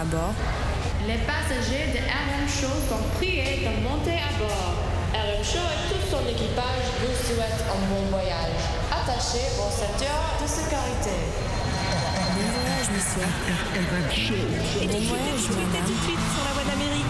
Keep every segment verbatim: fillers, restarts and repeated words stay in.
bord. Les passagers de R M Show sont priés de monter à bord. R M Show et tout son équipage vous souhaitent un bon voyage. Attachez vos ceintures de sécurité. Bon voyage, monsieur. R M Show. Bon voyage, madame. Tout de suite sur la voie d'Amérique.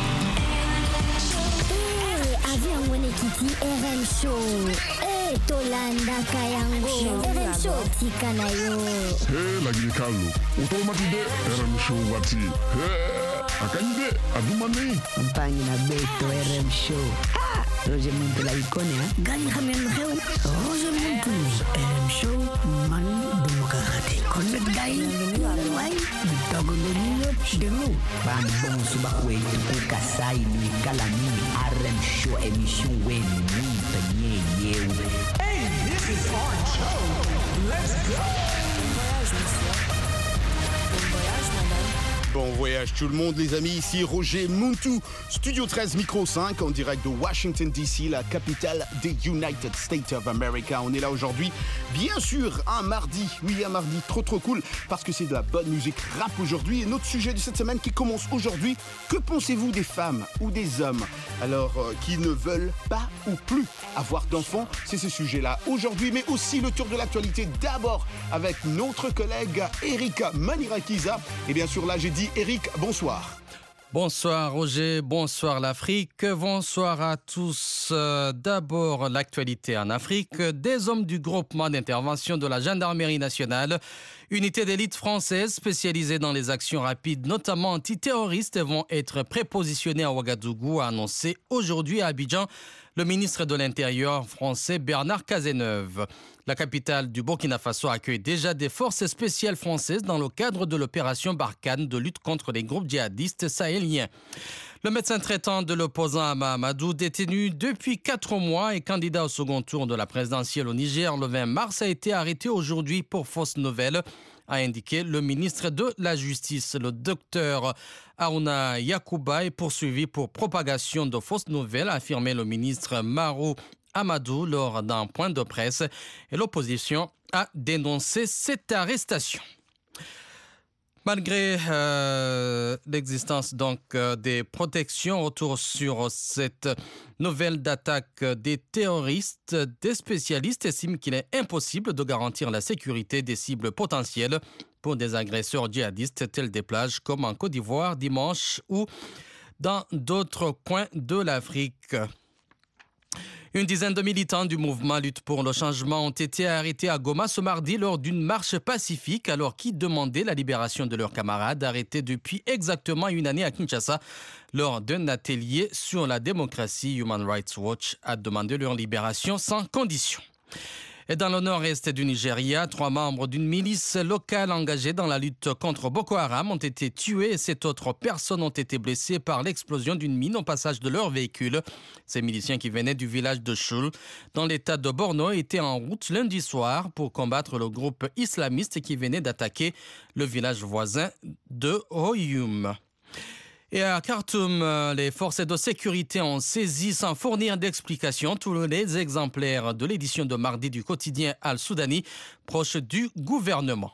Eh, avion Wenekiti R M Show. Eh, Tolanda Kayango. R M Show Tikanayo. Hey, lagi kalu. Utomatide R M Show wati. Hey, akanyide adumani. Campagne na beto R M Show. Ah, Roger Muntu la icône, hein? Gagne Hamen Heu. Roger Muntu. R M Show man demokrati. Connect dai. Wai, dogo nyo delu. Ban bon subakwe tu kasai ni kalami R M Show émission wen ni tanye yeu. Hey, this is our show. Let's go. Bon voyage, monsieur. Bon voyage, madame. Bon voyage tout le monde les amis, ici Roger Muntu, Studio treize, Micro cinq, en direct de Washington D C, la capitale des United States of America. On est là aujourd'hui, bien sûr, un mardi, oui un mardi trop trop cool, parce que c'est de la bonne musique rap aujourd'hui. Et notre sujet de cette semaine qui commence aujourd'hui, que pensez-vous des femmes ou des hommes alors euh, qui ne veulent pas ou plus avoir d'enfants? C'est ce sujet-là aujourd'hui, mais aussi le tour de l'actualité d'abord avec notre collègue Eric Manirakiza. Et bien sûr là j'ai dit Eric, bonsoir. Bonsoir Roger, bonsoir l'Afrique, bonsoir à tous. Euh, d'abord l'actualité en Afrique. Des hommes du groupement d'intervention de la gendarmerie nationale, unité d'élite française spécialisée dans les actions rapides, notamment antiterroristes, vont être prépositionnés à Ouagadougou, a annoncé aujourd'hui à Abidjan le ministre de l'Intérieur français Bernard Cazeneuve. La capitale du Burkina Faso accueille déjà des forces spéciales françaises dans le cadre de l'opération Barkhane de lutte contre les groupes djihadistes sahéliens. Le médecin traitant de l'opposant Hama Amadou, détenu depuis quatre mois et candidat au second tour de la présidentielle au Niger le vingt mars, a été arrêté aujourd'hui pour fausse nouvelle, a indiqué le ministre de la Justice. Le docteur Aruna Yakuba est poursuivi pour propagation de fausses nouvelles, a affirmé le ministre Marou Amadou lors d'un point de presse, et l'opposition a dénoncé cette arrestation. Malgré euh, l'existence donc euh, des protections autour sur cette nouvelle d'attaque des terroristes, des spécialistes estiment qu'il est impossible de garantir la sécurité des cibles potentielles pour des agresseurs djihadistes tels des plages comme en Côte d'Ivoire dimanche ou dans d'autres coins de l'Afrique. Une dizaine de militants du mouvement Lutte pour le changement ont été arrêtés à Goma ce mardi lors d'une marche pacifique alors qu'ils demandaient la libération de leurs camarades arrêtés depuis exactement une année à Kinshasa lors d'un atelier sur la démocratie. Human Rights Watch a demandé leur libération sans condition. Et dans le nord-est du Nigeria, trois membres d'une milice locale engagée dans la lutte contre Boko Haram ont été tués et sept autres personnes ont été blessées par l'explosion d'une mine au passage de leur véhicule. Ces miliciens qui venaient du village de Shul, dans l'état de Borno, étaient en route lundi soir pour combattre le groupe islamiste qui venait d'attaquer le village voisin de Hoyoum. Et à Khartoum, les forces de sécurité ont saisi sans fournir d'explications tous les exemplaires de l'édition de mardi du quotidien Al-Soudani, proche du gouvernement.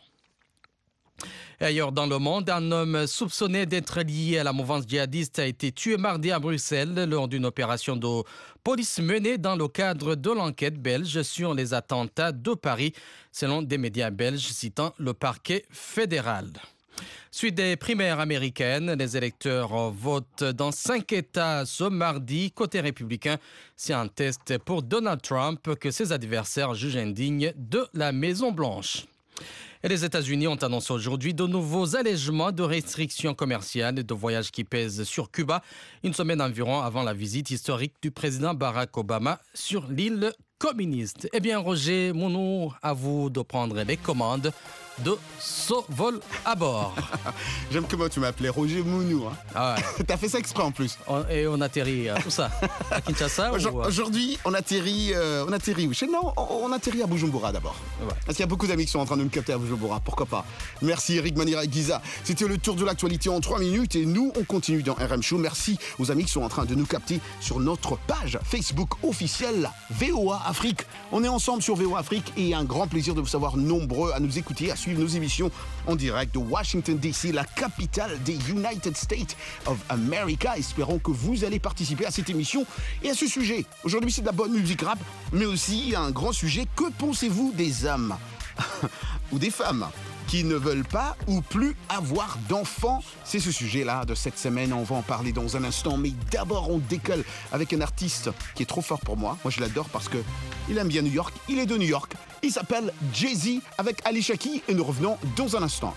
Et ailleurs dans le monde, un homme soupçonné d'être lié à la mouvance djihadiste a été tué mardi à Bruxelles lors d'une opération de police menée dans le cadre de l'enquête belge sur les attentats de Paris, selon des médias belges citant le parquet fédéral. Suite des primaires américaines, les électeurs votent dans cinq États ce mardi. Côté républicain, c'est un test pour Donald Trump que ses adversaires jugent indigne de la Maison-Blanche. Et les États-Unis ont annoncé aujourd'hui de nouveaux allègements de restrictions commerciales et de voyages qui pèsent sur Cuba, une semaine environ avant la visite historique du président Barack Obama sur l'île communiste. Eh bien, Roger Mounou, à vous de prendre les commandes de ce vol à bord. J'aime comment tu m'appelais Roger Mounou. Hein. Ah ouais. T'as fait ça exprès en plus. On, et on atterrit, euh, tout ça, à Kinshasa Aujourd- ou, euh... Aujourd'hui, on atterrit, euh, on atterrit où? Non, on, on atterrit à Bujumbura d'abord. Ouais. Parce qu'il y a beaucoup d'amis qui sont en train de me capter à Bujumbura. Pourquoi pas? Merci Eric Manirakiza. C'était le tour de l'actualité en trois minutes et nous, on continue dans R M Show. Merci aux amis qui sont en train de nous capter sur notre page Facebook officielle V O A Afrique. On est ensemble sur V O Afrique et un grand plaisir de vous savoir nombreux à nous écouter, à suivre nos émissions en direct de Washington D C, la capitale des United States of America. Espérons que vous allez participer à cette émission et à ce sujet. Aujourd'hui, c'est de la bonne musique rap, mais aussi un grand sujet. Que pensez-vous des hommes ou des femmes qui ne veulent pas ou plus avoir d'enfants? C'est ce sujet-là de cette semaine, on va en parler dans un instant, mais d'abord on décolle avec un artiste qui est trop fort pour moi. Moi je l'adore parce que il aime bien New York, il est de New York, il s'appelle Jay-Z avec Alicia Keys et nous revenons dans un instant.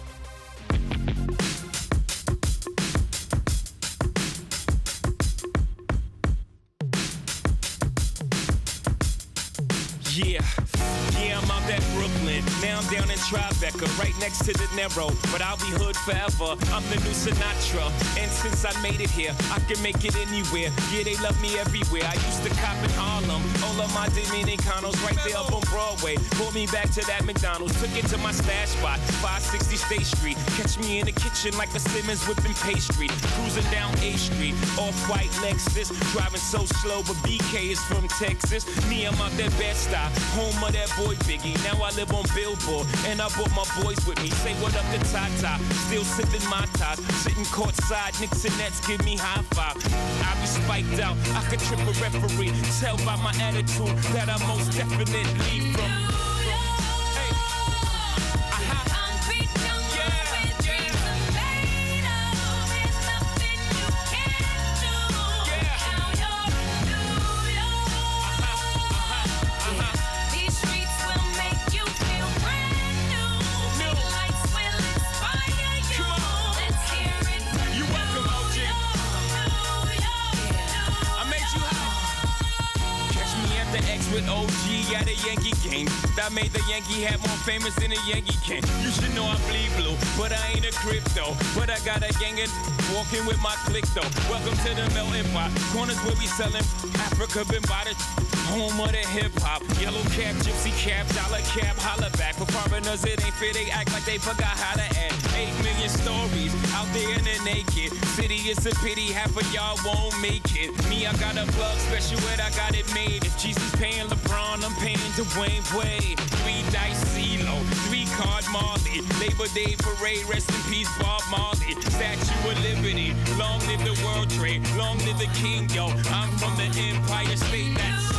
Yeah, yeah, I'm out at Brooklyn. Now I'm down in Tribeca, right next to the Narrow. But I'll be hood forever. I'm the new Sinatra. And since I made it here, I can make it anywhere. Yeah, they love me everywhere. I used to cop in Harlem. All of my Dominicanos right there up on Broadway. Pulled me back to that McDonald's. Took it to my stash spot, five sixty State Street. Catch me in the kitchen like a Simmons whipping pastry. Cruising down A Street, off-white Lexus. Driving so slow, but B K is from Texas. Me, I'm out that Bed-Stuy, home of that boy Biggie. Now I live on Billboard, and I brought my boys with me. Say what up to Tata, still sipping my ties. Sitting courtside, Knicks and Nets give me high five. I be spiked out, I could trip a referee. Tell by my attitude that I most definitely from. With O G at a Yankee game, that made the Yankee hat more famous than a Yankee can. You should know I bleed blue, but I ain't a crypto. But I got a gang of walking with my click though. Welcome to the melting pot. Corners where we selling Africa been by the home of the hip hop. Yellow cap, gypsy cap, dollar cap, holla back. For foreigners it ain't fair, they act like they forgot how to act. Eight million stories out there in the naked city. It's a pity half of y'all won't make it. Me, I got a plug special ed, I got it made. If Jesus paying LeBron, I'm paying Dwayne Wade. Three dice CeeLo, three card Marley. Labor Day parade, rest in peace Bob Marley. Statue of Liberty, long live the World Trade, long live the King, yo. I'm from the Empire State, that's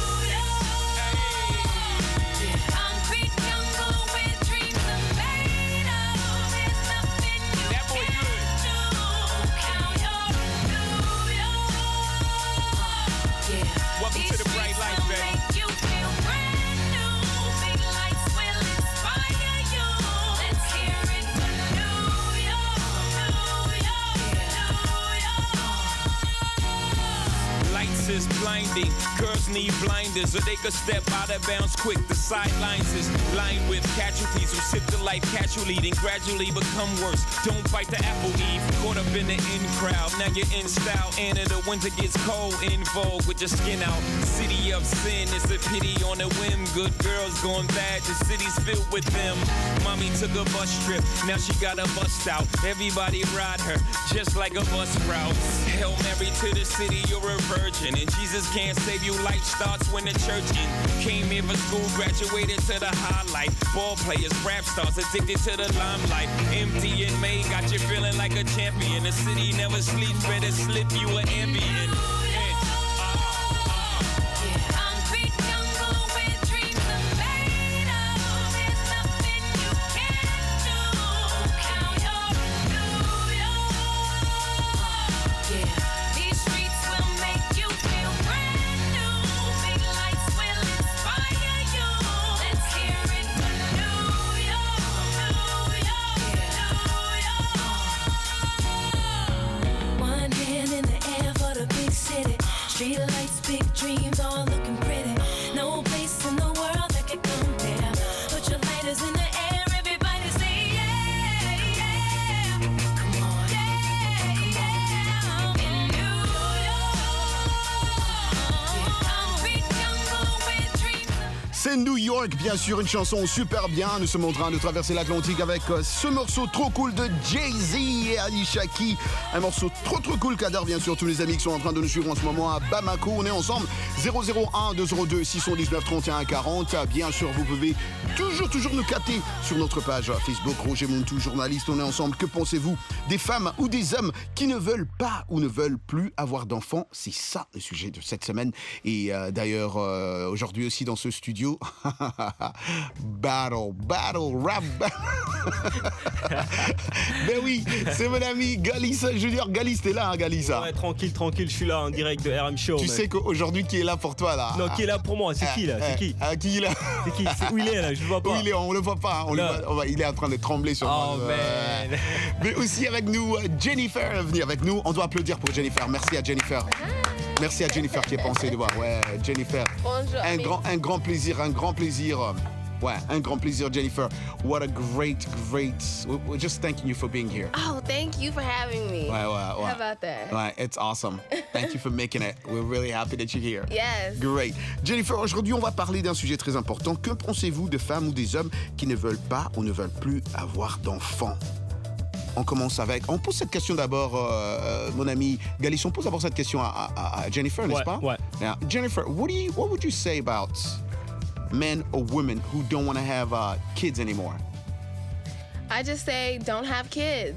is blinding. Girls need blinders so they could step out of bounds quick. The sidelines is lined with casualties who sip the life casually, then gradually become worse. Don't fight the apple eve. Caught up in the in crowd. Now you're in style. And in the winter gets cold. In vogue with your skin out. City of sin. It's a pity on a whim. Good girls going bad. The city's filled with them. Mommy took a bus trip. Now she got a bust out. Everybody ride her just like a bus route. Hail Mary to the city. You're a virgin. And Jesus can't save you. Life starts when the church in. Came here for school, graduated to the highlight. Ball players, rap stars, addicted to the limelight. Empty in May, got you feeling like a champion. The city never sleeps, better slip you an ambient. One hand in the air for the big city. c'est New York, bien sûr, une chanson super bien. Nous sommes en train de traverser l'Atlantique avec euh, ce morceau trop cool de Jay-Z et Alicia Keys. Un morceau trop trop cool qu'adorent bien sûr tous les amis qui sont en train de nous suivre en ce moment à Bamako. On est ensemble, zéro zéro un deux zéro deux six un neuf trente et un quarante. Bien sûr, vous pouvez toujours toujours nous capter sur notre page Facebook Roger Muntu, journaliste. On est ensemble. Que pensez-vous des femmes ou des hommes qui ne veulent pas ou ne veulent plus avoir d'enfants? C'est ça le sujet de cette semaine. Et euh, d'ailleurs, euh, aujourd'hui aussi dans ce studio, battle, battle, rap. Ben oui, c'est mon ami Galis Junior. Galis, t'es là, hein, Galis? Ouais, tranquille, tranquille, je suis là en direct de R M Show. Tu mec. sais qu'aujourd'hui, qui est là pour toi, là? Non, qui est là pour moi? C'est qui, là? C'est qui? Ah, qui, là? C'est qui? C'est où il est, là? Je le vois pas. Où il est? On le voit pas. On le voit, on va, il est en train de trembler sur Oh, moi. man. Mais aussi avec nous, Jennifer est venue avec nous. On doit applaudir pour Jennifer. Merci à Jennifer. Merci à Jennifer qui est pensée de voir. Ouais, Jennifer. Bonjour. Un grand, un grand plaisir, un grand plaisir. Ouais, un grand plaisir, Jennifer. What a great, great. We're just thanking you for being here. Oh, thank you for having me. Ouais, ouais, ouais. How about that? Ouais, it's awesome. Thank you for making it. We're really happy that you're here. Yes. Great. Jennifer, aujourd'hui, on va parler d'un sujet très important. Que pensez-vous de femmes ou des hommes qui ne veulent pas ou ne veulent plus avoir d'enfants? On commence avec... On pose cette question d'abord, euh, mon ami Galis, on pose d'abord cette question à, à, à Jennifer, n'est-ce Ouais, pas? ouais. Now, Jennifer, what, do you, what would you say about men or women who don't want to have uh, kids anymore? I just say don't have kids.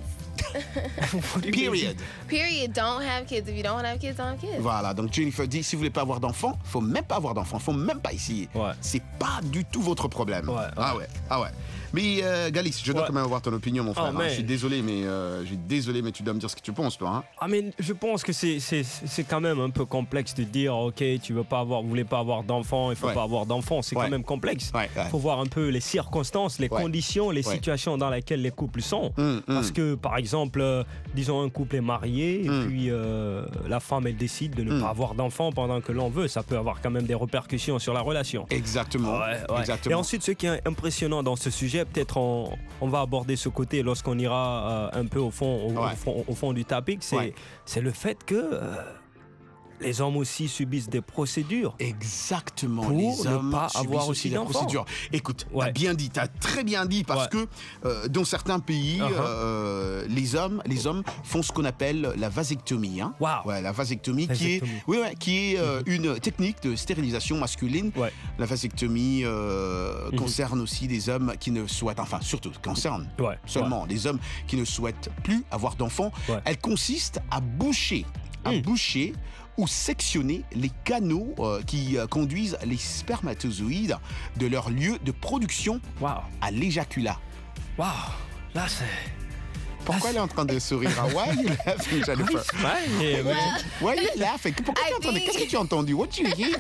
Period. Period. Don't have kids. If you don't want to have kids, don't have kids. Voilà, donc Jennifer dit, si vous voulez pas avoir d'enfants, faut même pas avoir d'enfants, faut même pas essayer. Ouais. C'est pas du tout votre problème. Ouais, ouais. Ah ouais, ah ouais. Mais euh, Galis, je dois Ouais. quand même avoir ton opinion, mon frère. Oh, hein. mais- Je suis désolé, mais euh, je suis désolé, mais tu dois me dire ce que tu penses, toi. Hein. Ah mais je pense que c'est, c'est, c'est quand même un peu complexe de dire ok tu veux pas avoir, vous voulez pas avoir d'enfants, il faut Ouais. pas avoir d'enfants, c'est Ouais. quand même complexe. Ouais, ouais. Faut voir un peu les circonstances, les Ouais. conditions, les Ouais. situations dans lesquelles les couples sont. Hum, Parce hum. que par exemple, euh, disons un couple est marié et Mm. puis euh, la femme elle décide de ne Mm. pas avoir d'enfants pendant que l'on veut, ça peut avoir quand même des répercussions sur la relation. Exactement. Ouais, ouais. Exactement. Et ensuite, ce qui est impressionnant dans ce sujet, peut-être on, on va aborder ce côté lorsqu'on ira euh, un peu au fond, au, Ouais. au fond, au fond du topic, c'est, Ouais. c'est le fait que euh, les hommes aussi subissent des procédures. Exactement. Pour les ne hommes pas subissent avoir aussi aussi la d'enfants. procédure. Écoute, t'as Ouais. bien dit, t'as très bien dit, parce Ouais. que euh, dans certains pays, Uh-huh. euh, les hommes, les hommes font ce qu'on appelle la vasectomie. Hein. Wow. Ouais, la vasectomie, Vasectomie. qui est, oui, ouais, qui est euh, une technique de stérilisation masculine. Ouais. La vasectomie euh, Mhm. concerne aussi des hommes qui ne souhaitent, enfin surtout concerne Ouais. seulement les hommes qui ne souhaitent plus avoir d'enfants. Ouais. Elle consiste à boucher, à Mm. boucher ou sectionner les canaux euh, qui euh, conduisent les spermatozoïdes de leur lieu de production Waouh. à l'éjaculat. Waouh. Là, c'est. Pourquoi elle est en train de sourire? hein? Why are you laughing, Jennifer? Ouais, mais- Why are you laughing? Pourquoi I tu entends? think- Qu'est-ce que tu as entendu? What did you hear?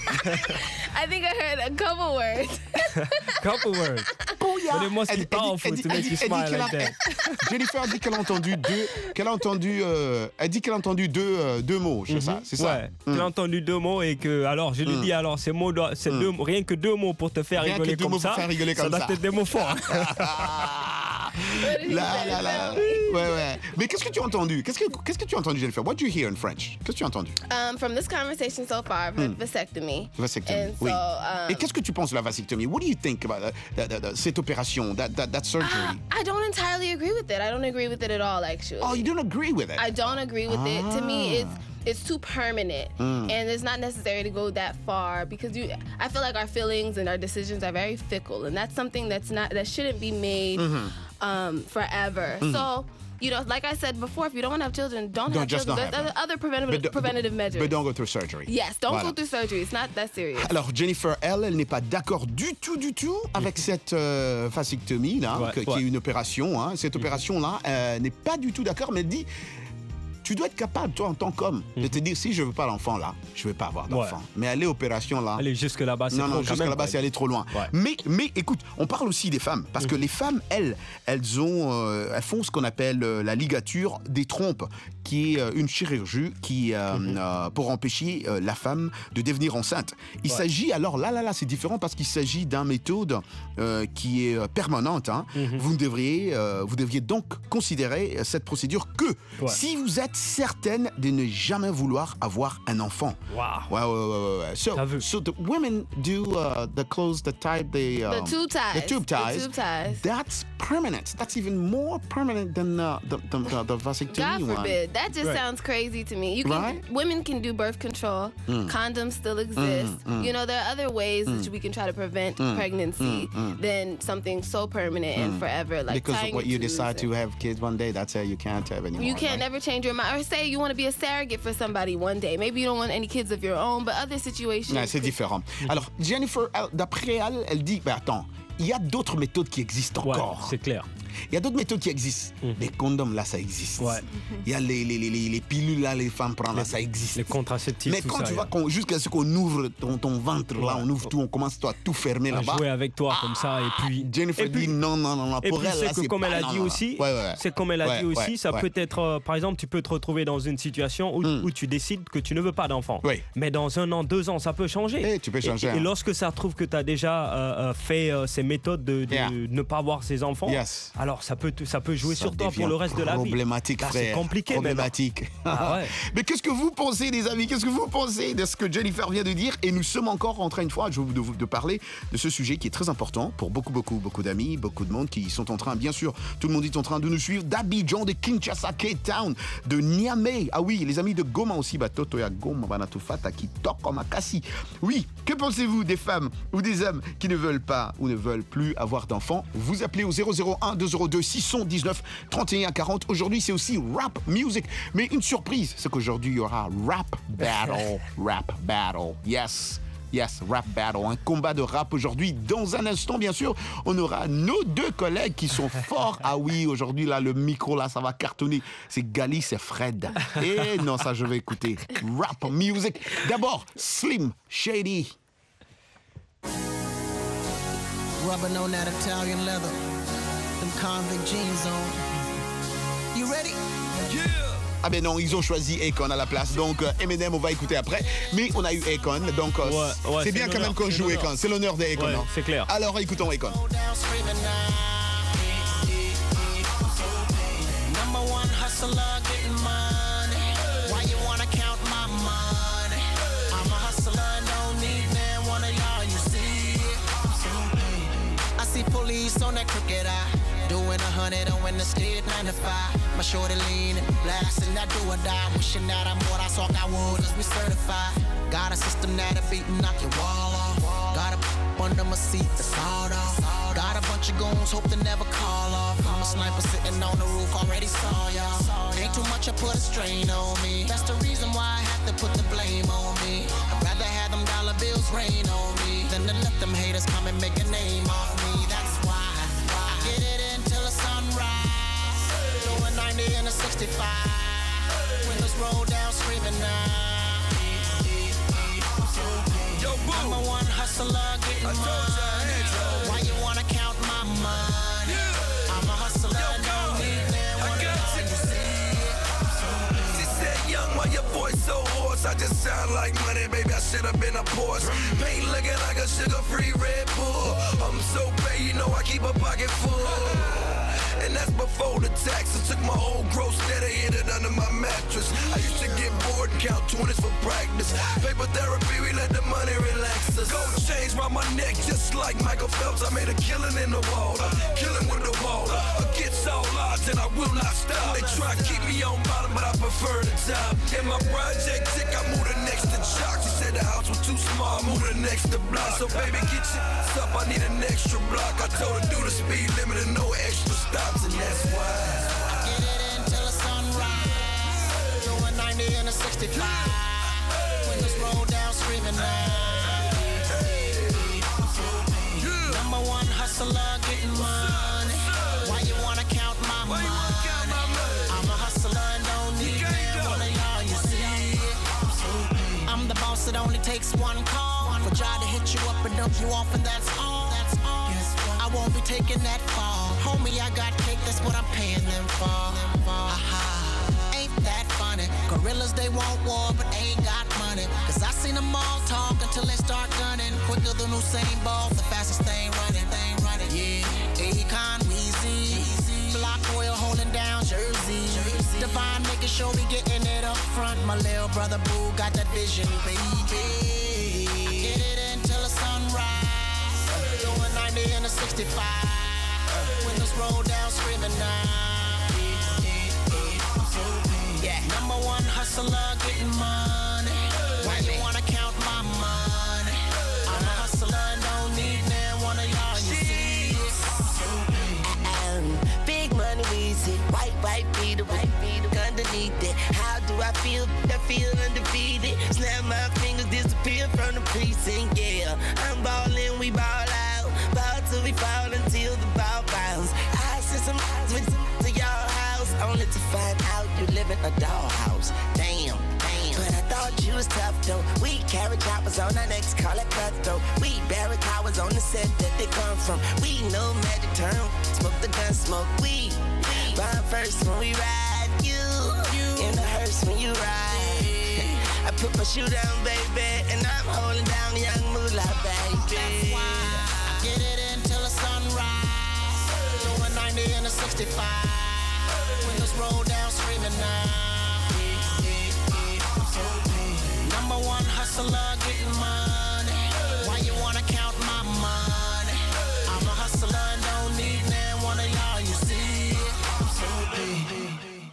I think I heard a couple words. Couple words. But it must Elle- be elle dit- powerful elle dit- to elle make dit- you elle dit smile qu'elle like a- that. Jennifer dit qu'elle a entendu deux, qu'elle a entendu, euh, elle dit qu'elle a entendu deux, euh, deux mots, c'est ça, c'est ça. Ouais, tu as entendu deux mots et que, alors, je lui Mm. dis, alors, ces mots, doivent- c'est deux, rien que deux mots pour te faire Rien que rigoler deux comme mots pour ça. faire rigoler ça comme doit ça. être des mots forts. What did he Là, say? là, là. Ouais, ouais. Mais qu'est-ce que tu as entendu? Qu'est-ce que, qu'est-ce que tu as entendu, Jennifer? What do you hear in French? Qu'est-ce que tu as entendu? Um, from this conversation so far, I've heard vasectomy. Vasectomie. And so, Oui. um, Et qu'est-ce que tu penses de la vasectomie? What do you think about uh, that- that- that- cette opération, that, that, that surgery? I don't entirely agree with it. I don't agree with it at all, actually. Oh, you don't agree with it? I don't agree with it. To me, Ah. it's it's too permanent, and it's not necessary to go that far because you. I feel like our feelings and our decisions are very fickle, and that's something that's not that shouldn't be made um, forever. So. You know, like I said before, if you don't want to have children, don't, Don't have just children. not There's have other, other preventative, But do- preventative measures. But don't go through surgery. Yes, don't Voilà. go through surgery. It's not that serious. Alors Jennifer, elle, elle n'est pas d'accord du tout, du tout avec cette euh, vasectomie là, Ouais, que- qui ouais. est une opération. Hein. Cette opération-là euh, n'est pas du tout d'accord, mais elle dit, tu dois être capable, toi, en tant qu'homme, de te dire, si je veux pas l'enfant là, je vais pas avoir d'enfant. Ouais. Mais aller opération là. Allez, jusque là-bas, c'est Non, trop non, quand jusqu'à même, là-bas, quoi. c'est aller trop loin. Ouais. Mais, mais écoute, on parle aussi des femmes, parce que les femmes, elles, elles ont, euh, elles font ce qu'on appelle euh, la ligature des trompes, qui est euh, une chirurgie qui, euh, euh, pour empêcher euh, la femme de devenir enceinte. Il Ouais. s'agit, alors là, là, là, c'est différent parce qu'il s'agit d'une méthode euh, qui est euh, permanente. Hein. Vous devriez, euh, vous devriez donc considérer euh, cette procédure que Ouais. si vous êtes certaine de ne jamais vouloir avoir un enfant. Wow. Ouais, ouais, ouais, ouais. So, so the women do uh, the clothes, the tie, the, um, the tube ties. The tube ties. The tube ties. That's permanent. That's even more permanent than uh, the, the, the, the vasectomy God forbid. one. That just right. sounds crazy to me. You can, right? Women can do birth control. Mm. Condoms still exist. Mm, mm. You know, there are other ways mm. that we can try to prevent mm. pregnancy mm, mm. than something so permanent mm. and forever. Like because what you decide and, to have kids one day, that's how you can't have anymore. You can't right? never change your mind. Or say you want to be a surrogate for somebody one day. Maybe you don't want any kids of your own, but other situations. Ouais, c'est différent. Alors, Jennifer, d'après elle, elle dit, bah attends, il y a d'autres méthodes qui existent encore. Ouais, c'est clair. Il y a d'autres méthodes qui existent. Mm. Les condoms, là, ça existe. Ouais. Il y a les, les, les, les pilules, là, les femmes prennent, là, ça existe. Les contraceptifs, mais tout quand ça, tu yeah. vois, jusqu'à ce qu'on ouvre ton, ton ventre, ouais. là, on ouvre tout, on commence toi, à tout fermer là-bas. Jouer avec toi ah, comme ça, et puis... Jennifer et puis, dit non, non, non, non. Pour elle, là, c'est comme elle a dit aussi, ouais, ouais. c'est comme elle a ouais, dit aussi, ouais, ça ouais. peut être, euh, par exemple, tu peux te retrouver dans une situation où, mm. où tu décides que tu ne veux pas d'enfant. Oui. Mais dans un an, deux ans, ça peut changer. Et tu peux changer. Et, hein. et lorsque ça trouve que tu as déjà euh, fait euh, ces méthodes de, de yeah. ne pas avoir ses enfants, yes. alors ça peut, ça peut jouer ça sur toi pour le reste de la vie. Problématique, Là, frère. c'est compliqué. Problématique. Ah ouais. Mais qu'est-ce que vous pensez, les amis? Qu'est-ce que vous pensez de ce que Jennifer vient de dire? Et nous sommes encore en train, une fois, de, de, de parler de ce sujet qui est très important pour beaucoup, beaucoup, beaucoup d'amis, beaucoup de monde qui sont en train, bien sûr, tout le monde est en train de nous suivre, d'Abidjan, de Kinshasa, Cape Town, de Niamey. Ah oui, les amis de Goma aussi, bah, Toto ya Goma, Banatufata, Kitoko, Makassi. Oui, que pensez-vous des femmes ou des hommes qui ne veulent pas ou ne veulent plus avoir d'enfants? Vous appelez au zéro zéro un deux zéro deux six cent dix-neuf trente et un quarante. Aujourd'hui, c'est aussi rap music. Mais une surprise, c'est qu'aujourd'hui, il y aura rap battle. Rap battle. Yes. Yes, rap battle, un combat de rap aujourd'hui. Dans un instant, bien sûr, on aura nos deux collègues qui sont forts. Ah oui, aujourd'hui, là, le micro, là, ça va cartonner. C'est Gali, c'est Fred. Et non, ça, je vais écouter. Rap music. D'abord, Slim Shady. Rubbing on that Italian leather. Them convict jeans on. You ready? Yeah! Ah ben non, ils ont choisi Akon à la place, donc euh, Eminem on va écouter après, mais on a eu Akon, donc euh, ouais, ouais, c'est bien quand même qu'on joue Akon, c'est l'honneur d'Akon. Ouais, c'est clair. Alors écoutons Akon. Police on that crooked eye, doing a hundred on when the skid nine to five. My shorty lean and blasting that do or die. Wishing that I'm what I saw I would, cause we certified. Got a system that'll beat and knock your wall off. Got a under my seat, the sawed off. Got a bunch of goons, hope to never call off. I'm a sniper sitting on the roof, already saw y'all. Ain't too much, I put a strain on me. That's the reason why I have to put the blame on me. I'd rather have them dollar bills rain on me than to let them haters come and make a name off me. That's why I get it until the sunrise. Doing ninety and a sixty-five. Windows roll down, screaming now. Yo, boo. I'm a one hustler getting money. Why you wanna count my money? Yeah. I'm a hustler, Yo, don't need man. I got you. She said, young, why your voice so hoarse? I just sound like money, baby, I should've been a Porsche. Paint looking like a sugar-free Red Bull. I'm so paid, you know I keep a pocket full. And that's before the taxes. Took my whole gross net and hid it under my mattress. I used to get bored and count twenties for practice. Paper therapy, we let the money relax us. Gold chains round my neck just like Michael Phelps. I made a killing in the water, killing with the water. Against all odds and I will not stop. They try to keep me on bottom, but I prefer the top. In my project tick, I moved the next to Chalk. She said the house was too small, I moved the next to block. So baby, get your up, I need an extra block. I told her do the speed limit and no extra stops, and that's why I get it until the sunrise. Doing ninety and a sixty-five. Windows roll down, screaming now. Number one hustler getting money. Why you wanna count my money? I'm a hustler and don't need one of y'all, you see. I'm the boss, it only takes one call for Jai to hit you up and dump you off, and that's all. That's all. I won't be taking that fall. Homie, I got cake, that's what I'm paying them for. Aha, ain't that funny? Gorillas, they want war, but ain't got money. Cause I seen them all talk until they start gunning. Quicker than Usain Bolt, the fastest thing running. Thing running. Yeah, Akon, Weezy, Block Royal holding down Jersey. Divine making sure we getting my little brother Boo got that vision, baby. I get it until the sunrise. Doing ninety in a sixty-five. Windows roll down, screaming now. Yeah, number one hustler, getting money. Why you wanna count my money? I'm a hustler and don't need man one of y'all. You see it? Um, big money, Weezy. White, white beater, white beater underneath it. How do I feel? I feel undefeated. Snap my fingers, disappear from the precinct. Yeah, I'm ballin', we ball out. Ball till we fall until the ball bounce. I sent some eyes with to y'all house, only to find out you live in a dollhouse. Damn, damn. But I thought you was tough though. We carry choppers on our necks, call it cutthroat. We bury cowards on the set that they come from. We know magic term, smoke the gun, smoke weed. Bomb first when we ride, you, in the hearse when you ride. I put my shoe down, baby, and I'm holding down young moolah, baby. That's why I get it until the sunrise. Doing ninety in a sixty-five. Windows roll down, screaming now. Number one hustler, getting money. Why you wanna count my money? I'm a hustler and don't need man one of y'all. You see it? I'm so big.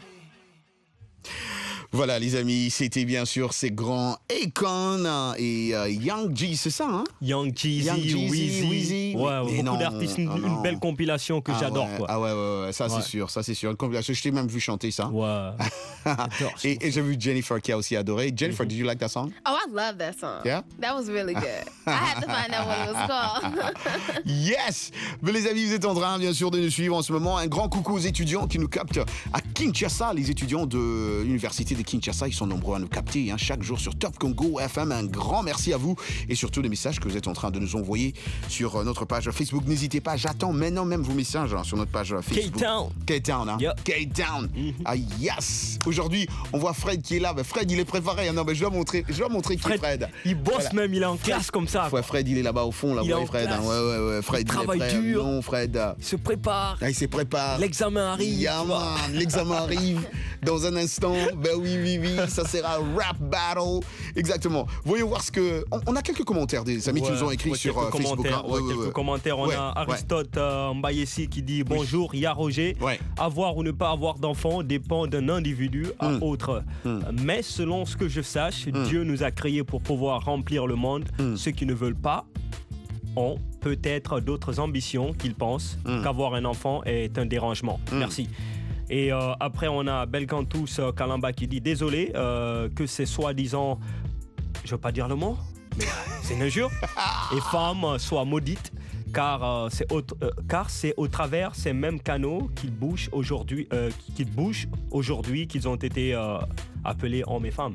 Voilà les amis, c'était bien sûr ces grands Akon et euh, Young G, c'est ça hein? Young Jeezy, Young Jeezy, Weezy, Weezy. ouais, Mais beaucoup non, d'artistes, non, une, non. une belle compilation que Ah j'adore ouais, quoi. Ah ouais, ouais, ouais, ça Ouais. c'est sûr, ça c'est sûr. Une compilation, je t'ai même vu chanter ça. Ouais. et et j'ai vu Jennifer qui a aussi adoré. Jennifer, did you like that song? Oh, I love that song. Yeah? That was really good. I had to find out what it was called. Yes! Mais les amis, vous êtes en train, bien sûr, de nous suivre en ce moment. Un grand coucou aux étudiants qui nous captent à Kinshasa. Les étudiants de l'université de Kinshasa, ils sont nombreux à nous capter hein, chaque jour sur Top Congo F M. Un grand merci à vous et surtout les messages que vous êtes en train de nous envoyer sur notre page Facebook. N'hésitez pas, j'attends maintenant même vos messages hein, sur notre page Facebook. K-Town. K-Town, hein? Yep. K-Town. Mm-hmm. Ah yes! Aujourd'hui, on voit Fred qui est là. Ben, Fred, il est préparé. Non, ben, je dois montrer, je dois montrer qui est Fred, Fred. il bosse Voilà. même, il est en classe comme ça. Ouais, Fred, il est là-bas au fond, là, Il vous est voyez en Fred. hein. classe. Ouais, ouais, ouais. Fred, Il il est travaille prêt. dur. Non, Fred. Il se prépare. Ah, il se prépare. L'examen arrive. Yeah, tu vois. man, l'examen arrive dans un instant. Ben oui, oui, oui, ça sera Rap Battle. Exactement. Voyons voir ce que. On, on a quelques commentaires des amis qui Ouais, nous ont écrit ouais, sur quelques euh, Facebook. commentaires, hein. ouais, Ouais, ouais, quelques ouais. commentaires. On Ouais, a ouais. Aristote euh, Mbayessi qui dit bonjour, il y a Roger. Ouais. Avoir ou ne pas avoir d'enfant dépend d'un individu à Mm. autre. Mm. Mais selon ce que je sache, Dieu nous a créés pour pouvoir remplir le monde. Mm. Ceux qui ne veulent pas ont peut-être d'autres ambitions qu'ils pensent Mm. qu'avoir un enfant est un dérangement. Mm. Merci. Et euh, après, on a Belcantus euh, Kalamba qui dit désolé euh, que c'est soi-disant, je veux pas dire le mot, mais c'est une injure, et femmes soient maudites. Car, euh, c'est au, euh, car c'est au travers ces mêmes canaux qu'ils bougent aujourd'hui, euh, qu'ils bougent aujourd'hui qu'ils ont été euh, appelés hommes et femmes.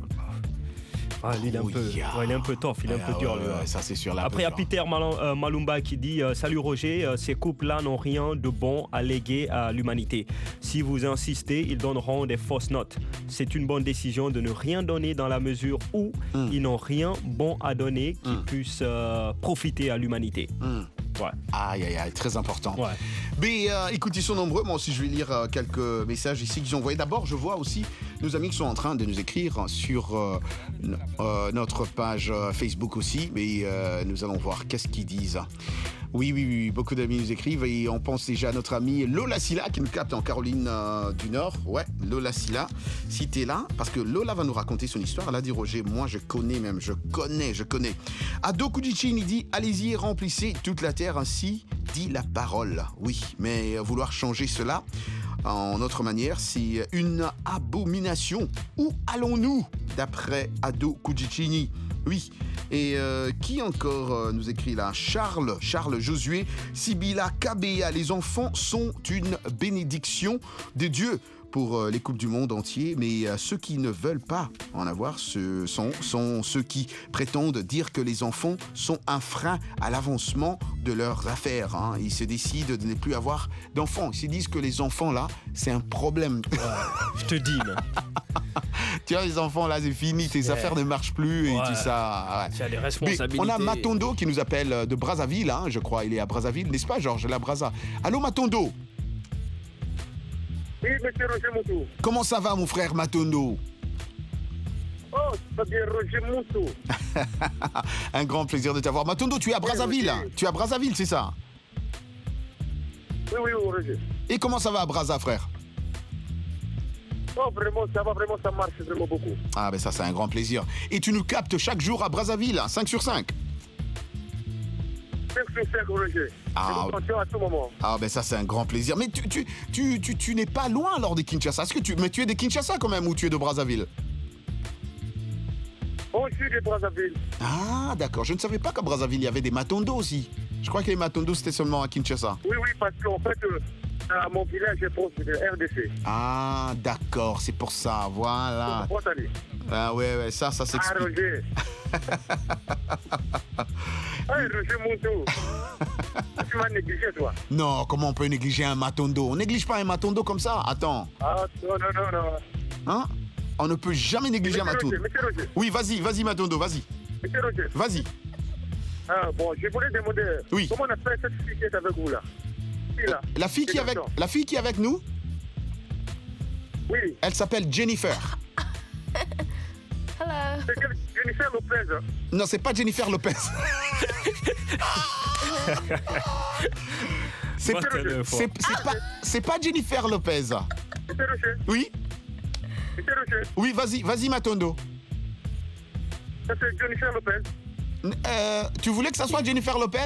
Ah, lui, il est un Oh, peu, yeah. ouais, il est un peu tough, il est un Ah, peu dur. ouais, lui, ouais, ouais. ça c'est sûr. Là, Après, il y a un peu Peter Malon- euh, Malumba qui dit euh, salut Roger, euh, ces couples-là n'ont rien de bon à léguer à l'humanité. Si vous insistez, ils donneront des fausses notes. C'est une bonne décision de ne rien donner dans la mesure où Mm. ils n'ont rien bon à donner qui Mm. puisse euh, profiter à l'humanité. Mm. Ouais. Aïe, aïe, aïe, très important. Ouais. Mais euh, écoute, ils sont nombreux. Moi aussi, je vais lire euh, quelques messages ici qu'ils ont envoyés. D'abord, je vois aussi nos amis qui sont en train de nous écrire sur euh, n- euh, notre page euh, Facebook aussi. Mais euh, nous allons voir qu'est-ce qu'ils disent. Oui, oui, oui, beaucoup d'amis nous écrivent et on pense déjà à notre amie Lola Silla qui nous capte en Caroline euh, du Nord. Ouais, Lola Silla, si t'es là, parce que Lola va nous raconter son histoire. Elle a dit Roger, moi je connais même, je connais, je connais. Ado Kudichin, il dit allez-y et remplissez toute la terre, ainsi dit la parole. Oui, mais vouloir changer cela en autre manière, c'est une abomination. Où allons-nous d'après Ado Kudicini? Oui. Et euh, qui encore euh, nous écrit là? Charles, Charles Josué, Sibila Kabea. Les enfants sont une bénédiction de Dieu pour euh, les couples du monde entier, mais euh, ceux qui ne veulent pas en avoir ce sont, sont ceux qui prétendent dire que les enfants sont un frein à l'avancement de leurs affaires. Hein. Ils se décident de ne plus avoir d'enfants. Ils se disent que les enfants là, c'est un problème. Ouais, je te dis, man. Tu vois, les enfants là, c'est fini, tes C'est- affaires ne marchent plus et Ouais. tout ça. Ouais. Tu as des Mais responsabilités. on a Matondo qui nous appelle de Brazzaville, hein, je crois. Il est à Brazzaville, n'est-ce pas, Georges, la Brazza? Allô, Matondo? Oui, monsieur Roger Moutou. Comment ça va, mon frère Matondo? c'est Roger Moutou. Un grand plaisir de t'avoir. Matondo, tu es à Brazzaville. Oui, tu es à Brazzaville, c'est ça? Oui, oui, oui, Roger. Et comment ça va à Brazza, frère? Oh, vraiment, ça va, vraiment, ça marche vraiment beaucoup. Ah, ben ça, c'est un grand plaisir. Et tu nous captes chaque jour à Brazzaville, cinq sur cinq? cinq sur cinq, Roger. Ah, à tout moment. Ah, ben ça, c'est un grand plaisir. Mais tu, tu, tu, tu, tu n'es pas loin, alors, des Kinshasa. Est-ce que tu... Mais tu es des Kinshasa, quand même, ou tu es de Brazzaville? Oh, je suis de Brazzaville. Ah, d'accord. Je ne savais pas qu'à Brazzaville, il y avait des Matondo aussi. Je crois que les Matondo, c'était seulement à Kinshasa. Oui, oui, parce qu'en fait, euh, à mon village, je pense que c'est R D C. Ah, d'accord, c'est pour ça, voilà. Pour ça, ah, ouais, ouais, ça, ça s'explique. Ah, Roger. Hey, Roger Moutou. Tu m'as négligé, toi. Non, comment on peut négliger un Matondo? On néglige pas un Matondo comme ça, attends. Ah, non, non, non, non. Hein? On ne peut jamais négliger un Matondo. Monsieur Roger. Oui, vas-y, vas-y, Matondo, vas-y. Monsieur Roger. Vas-y. Ah, bon, je voulais demander, oui. Comment on appelle cette fille qui est avec vous, là? Là. La fille qui est avec, la fille qui est avec nous? Oui. Elle s'appelle Jennifer. Hello. C'est Jennifer Lopez. Hein? Non, c'est pas Jennifer Lopez. c'est, c'est, c'est, pas, c'est pas Jennifer Lopez. Monsieur Rocher. Oui. Monsieur Rocher. Oui, vas-y, vas-y, Matondo. Ça, c'est Jennifer Lopez. Euh, tu voulais que ça soit Jennifer Lopez?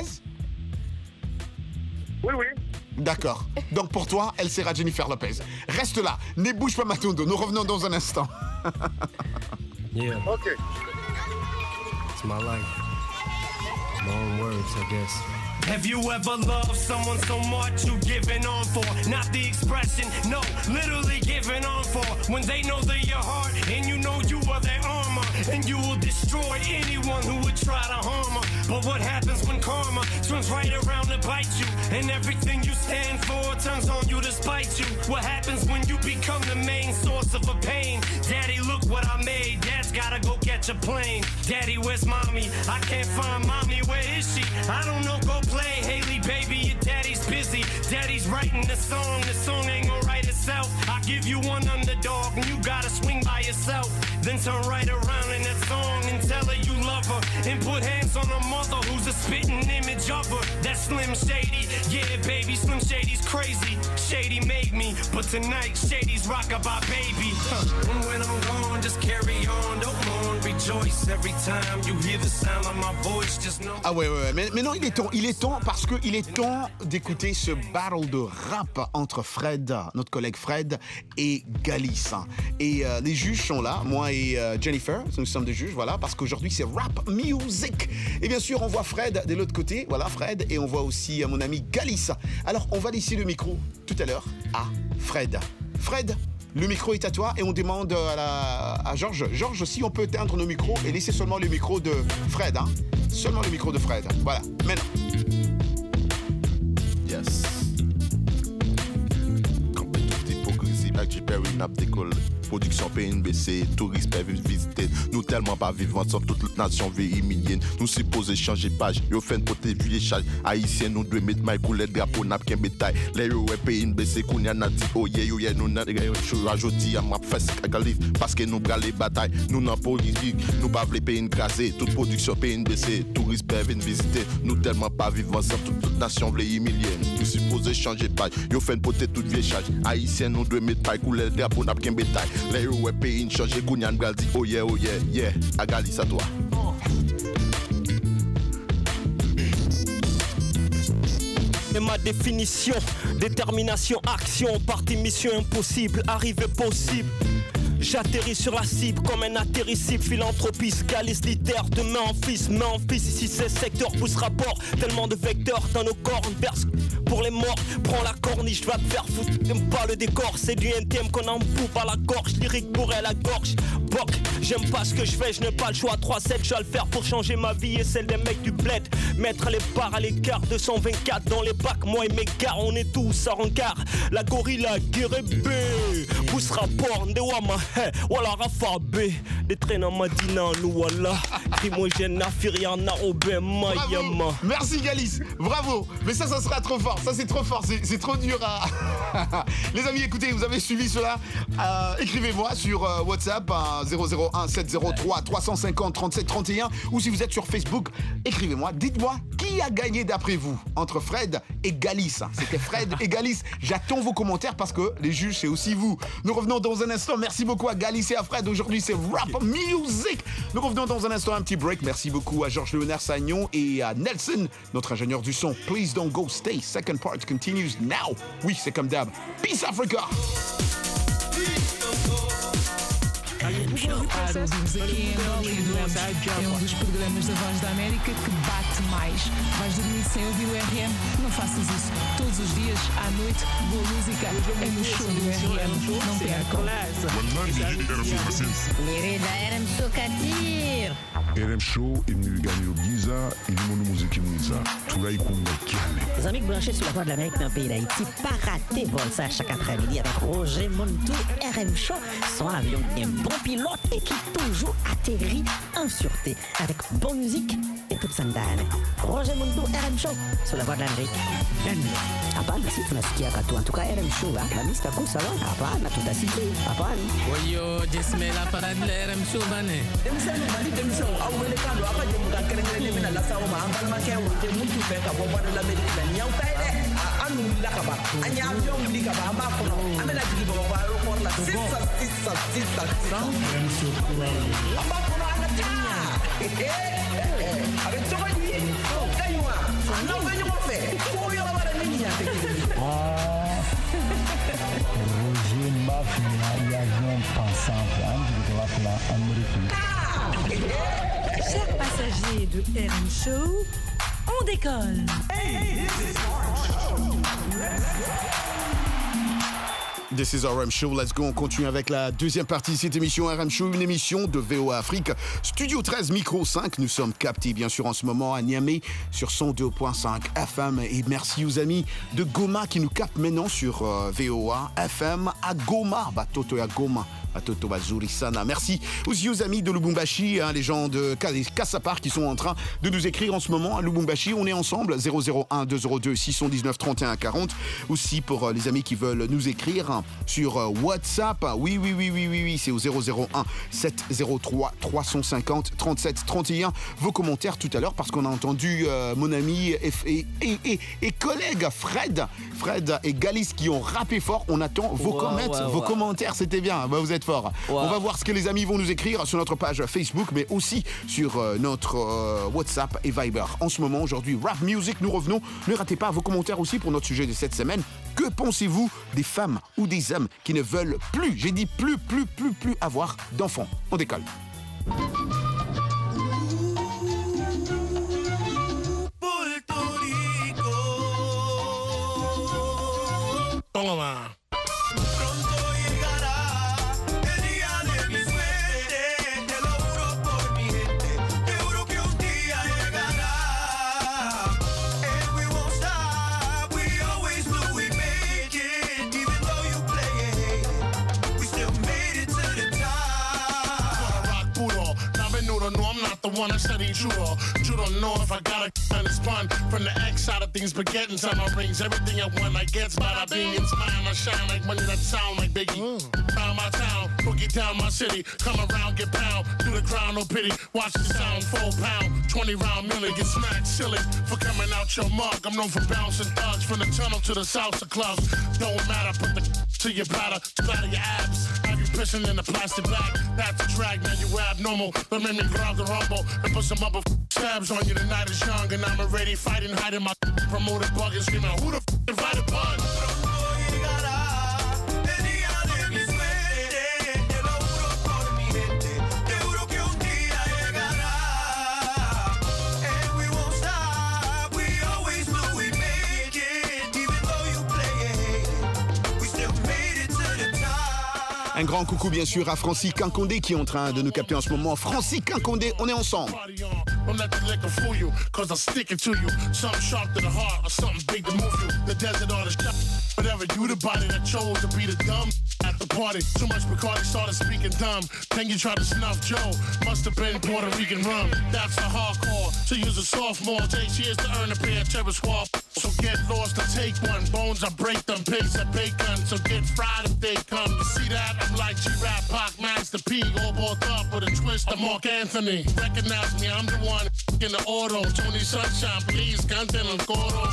Oui, oui. D'accord. Donc pour toi, elle sera Jennifer Lopez. Reste là, ne bouge pas, Matondo. Nous revenons dans un instant. Yeah. Ok. It's my life. My own words, I guess. Have you ever loved someone so much you giving on for? Not the expression, no, literally giving on for. When they know they're your heart and you know you are their armor, and you will destroy anyone who would try to harm her. But what happens when karma turns right around to bite you, and everything you stand for turns on you to spite you? What happens when you become the main source of a pain? Daddy, look what I made. Dad's gotta go catch a plane. Daddy, where's mommy? I can't find mommy. Where is she? I don't know. Go play. Haley, baby, your daddy's busy. Daddy's writing the song. The song ain't gonna write itself. I give you one underdog and you gotta swing by yourself. Then turn right around in that song and tell her you love her. And put hands on her mother who's a spitting image of her. That's Slim Shady. Yeah, baby, Slim Shady's crazy. Shady made me, but tonight Shady's rockabye baby. Huh. And when I'm gone, just carry on. Don't mourn, rejoice every time you hear the sound of my voice. Just know. Ah ouais, ouais, ouais. Mais, mais non, il est temps, il est temps parce qu'il est temps d'écouter ce battle de rap entre Fred, notre collègue Fred, et Galis. Et euh, les juges sont là, moi et euh, Jennifer, nous sommes des juges, voilà, parce qu'aujourd'hui c'est rap music. Et bien sûr, on voit Fred de l'autre côté, voilà Fred, et on voit aussi euh, mon ami Galis. Alors, on va laisser le micro tout à l'heure à Fred. Fred, le micro est à toi et on demande à, la, à Georges, Georges, si on peut éteindre nos micros et laisser seulement le micro de Fred, hein. Seulement le micro de Fred. Voilà, maintenant. Yes. Campé toute hypocrisie, Mac J Perry, Nap d'école. Production P N B C, touristes peuvent visiter. Nous tellement pas vivre ensemble, toute notre nation veut humilier. Nous supposons changer page. Yo fait pour tes vieux charges. Haïtiens, nous devons mettre my couleur drapeau, n'a qu'un bétail. Les yo P N B C, qu'on y a dit, oh yeah, yo yeah, nous n'a rajouté à ma fesse à livre. Parce que nous bras les batailles. Nous n'en politique, nous pas les pays crasés. Toute production P N B C, touristes peuvent visiter. Nous tellement pas vivre ensemble, toute notre nation veut humilier. Nous supposons changer page. Yo fait pour tes toutes vieux charges. Haïtiens, nous devons mettre my couleur drapeau, n'a qu'un bétail. Les yo pays changé, Kounyan bral dit oh yeah, oh yeah, yeah, Agalis à toi. Et ma définition, détermination, action, partie mission impossible, arrivée possible. J'atterris sur la cible comme un atterrissible, philanthropie, Galis, litère de Memphis, Memphis, ici c'est secteur pousse rapport, tellement de vecteurs dans nos corps, on verse pour les morts, prends la corniche, va te faire foutre, t'aimes pas le décor, c'est du N T M qu'on emboupe à la gorge, lyrique bourré à la gorge, boc, j'aime pas ce que je fais, je n'ai pas le choix, trois sept, je vais le faire pour changer ma vie et celle des mecs du bled, mettre les barres à l'écart, deux cent vingt-quatre dans les bacs, moi et mes gars, on est tous à rencard, la gorilla, guérébé, pousse rapport, ndewama, voilà Rafa B, des traînes en Madina, nous voilà, Primogène, Afiriana, Aubin, Mayama. Merci Galis, bravo. Mais ça, ça sera trop fort. Ça, c'est trop fort. C'est, c'est trop dur à. Les amis, écoutez, vous avez suivi cela. Euh, écrivez-moi sur euh, WhatsApp à zéro zéro un sept zéro trois trois cent cinquante trente-sept trente et un ou si vous êtes sur Facebook, écrivez-moi. Dites-moi qui a gagné d'après vous entre Fred et Galis. C'était Fred et Galis. J'attends vos commentaires parce que les juges, c'est aussi vous. Nous revenons dans un instant. Merci beaucoup à Galis et à Fred. Aujourd'hui, c'est Rap Music. Nous revenons dans un instant, un petit break. Merci beaucoup à Georges Léonard Sagnon et à Nelson, notre ingénieur du son. Please don't go, stay. Second part continues now. Oui, c'est comme d'hab. Peace Africa. Para ouvirmos aqui em Bollywood, é um dos programas da Voz da América que bate mais. Vais dormir sem ouvir o R M? Não faças isso. Todos os dias, à noite, boa música é no show do R M. Não percam. Lirida R M Show Katir. R M Show imnigani Giza ilimono muziki mwiza tunaikunga kiane. Les amis branchés sur la Voix de l'Amérique dans le pays d'Haïti, pas rater vol ça chaque après-midi avec Roger Montou. R M Show, son avion qui est un bon pilote et qui toujours atterrit en sûreté avec bonne musique et toute sandale. Roger Montou, R M Show sur la Voix de l'Amérique. Hapana, si tunasikia katu. En tout cas, R M Show, la mista kusa wa. Hapana, tutasikia. Hapana. Oyo, jismela parade la R M Show bane. Demisano bani demisano awele kando apa je muka kerengere mina la sawo ma ambal ma kewo te mutu fe ka bo bado la medina nyaw tay de anu la ka ba anya avion li ka ba amba ko amela jigi bo ba ro ko la sisa sisa sisa amba ko ana ta avec to ba ni kaywa na ba ni mo fe ko yo ba ni ni ya te Roger Mafia y avion pensant de la fla américaine. Chers passagers de R M Show, on décolle. This is R M Show, let's go, on continue avec la deuxième partie de cette émission R M Show, une émission de V O A Afrique, Studio treize, Micro cinq, nous sommes captés bien sûr en ce moment à Niamey sur cent deux virgule cinq F M et merci aux amis de Goma qui nous captent maintenant sur euh, V O A F M à Goma, Batoto à Goma. Toto Bazuri Sana. Merci aussi aux amis de Lubumbashi, hein, les gens de Kassapar qui sont en train de nous écrire en ce moment à Lubumbashi. On est ensemble, zéro zéro un deux zéro deux six cent dix-neuf trente et un quarante. Aussi pour euh, les amis qui veulent nous écrire hein, sur euh, WhatsApp. Oui, oui, oui, oui, oui, oui, c'est au zéro zéro un sept zéro trois trois cent cinquante trente-sept trente et un. Vos commentaires tout à l'heure parce qu'on a entendu euh, mon ami et, et, et, et, et collègue Fred, Fred et Galis qui ont rappé fort. On attend vos, ouais, comments, ouais, vos ouais. commentaires, c'était bien. Bah, vous êtes fort. Wow. On va voir ce que les amis vont nous écrire sur notre page Facebook, mais aussi sur euh, notre euh, WhatsApp et Viber. En ce moment, aujourd'hui, Rap Music, nous revenons. Ne ratez pas vos commentaires aussi pour notre sujet de cette semaine. Que pensez-vous des femmes ou des hommes qui ne veulent plus, j'ai dit plus, plus, plus, plus avoir d'enfants? On décolle. The one I studied judo. You don't know if I got a and it's fun. From the X side of things, but getting inside my rings. Everything I want, I get bada bing. It's mine, I shine like money that sound like Biggie. Round my town, boogie down my city. Come around, get pound. Do the crown, no pity. Watch the sound, full pound. twenty round millie, get smacked silly. For coming out your mug. I'm known for bouncing thugs. From the tunnel to the salsa clubs. Don't matter, put the to your bladder. Splatter your abs. Have you pissing in the plastic bag? That's a drag, now you abnormal. Don't make me grab the rumble. And put some other stabs on you. The night is young and I'm already fighting, hiding my promoter bugging, screaming, who the f invited Bun? Un grand coucou bien sûr à Francis Kinkondé qui est en train de nous capter en ce moment. Francis Kinkondé, on est ensemble. Don't let the liquor fool you, cause I'll stick it to you. Something sharp to the heart or something big to move you. The desert or the shop, whatever. You the body that chose to be the dumb. at the party. Too much Bacardi started speaking dumb. Then you tried to snuff Joe. Must have been Puerto Rican rum. That's the hardcore. To use a sophomore. Takes years to earn a pair of terroir. So get lost and take one. Bones, I break them. Pigs, I bacon. So get fried if they come. You see that? I'm like G-Rap, Pac, Master P. All balled up with a twist of Mark Anthony. Recognize me, I'm the one in the auto. Tony Sunshine, please, canten el coro.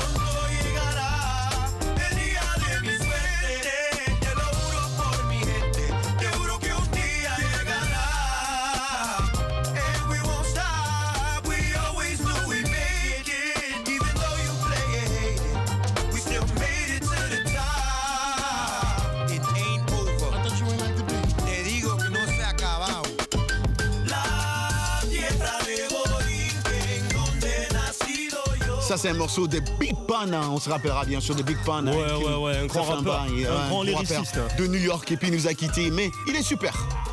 Ça, c'est un morceau de Big Pun. Hein. On se rappellera bien sûr de Big Pun. Ouais, hein, ouais, ouais, un grand rappeur, un, un, un grand lyriciste. De New York et puis il nous a quittés. Mais il est super.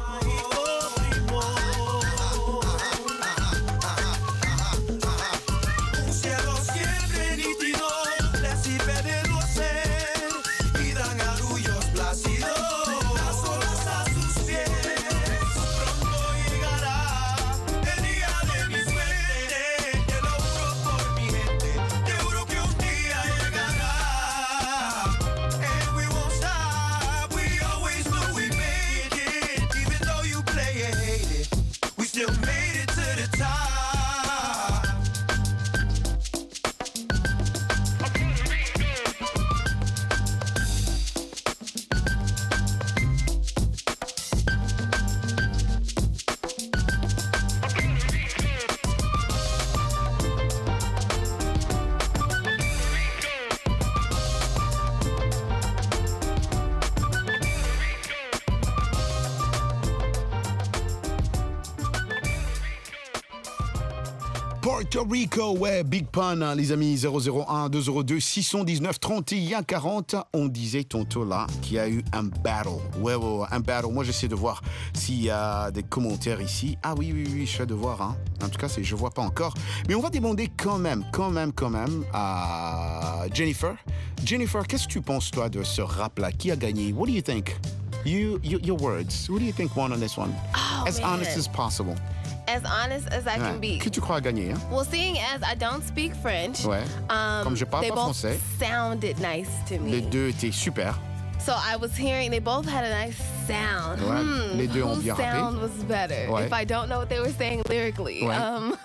Puerto Rico, ouais, Big Pun, hein, les amis, zéro zéro un deux zéro deux six un neuf trente et un quarante. On disait tantôt là qu'il y a eu un battle. Ouais, ouais, ouais, un battle. Moi, j'essaie de voir s'il y a des commentaires ici. Ah oui, oui, oui, je fais de voir. Hein. En tout cas, c'est, je vois pas encore. Mais on va demander quand même, quand même, quand même à Jennifer. Jennifer, qu'est-ce que tu penses, toi, de ce rap-là? Qui a gagné? What do you think? You, you, your words. Who do you think won on this one? Oh, as man. honest as possible. As honest as I Ouais. can be. Qui tu crois a gagné? Hein? Well, seeing as I don't speak French, Ouais. um, Comme je parle they pas both français. sounded nice to me. Les deux étaient super. So I was hearing they both had a nice sound. Ouais, Hmm, les deux ont whose bien rappé. sound was better? Ouais. If I don't know what they were saying lyrically. Ouais. Um,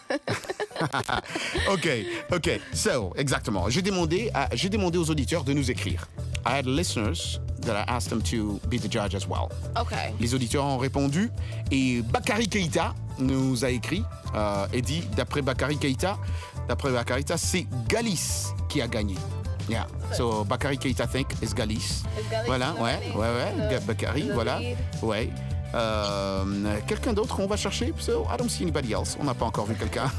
OK, OK. So, exactement. J'ai demandé, à- j'ai demandé aux auditeurs de nous écrire. I had listeners that I asked them to be the judge as well. okay. Les auditeurs ont répondu et Bakary Keïta nous a écrit euh, et dit, d'après Bakary Keïta, d'après Bakary Keïta, c'est Galis qui a gagné. Yeah. So Bakary Keïta think is Galis. Is Galis Voilà, the ouais, lead? ouais, ouais. The- Bakary, the voilà, lead? ouais. Euh, quelqu'un d'autre, on va chercher. So I don't see anybody else. On n'a pas encore vu quelqu'un.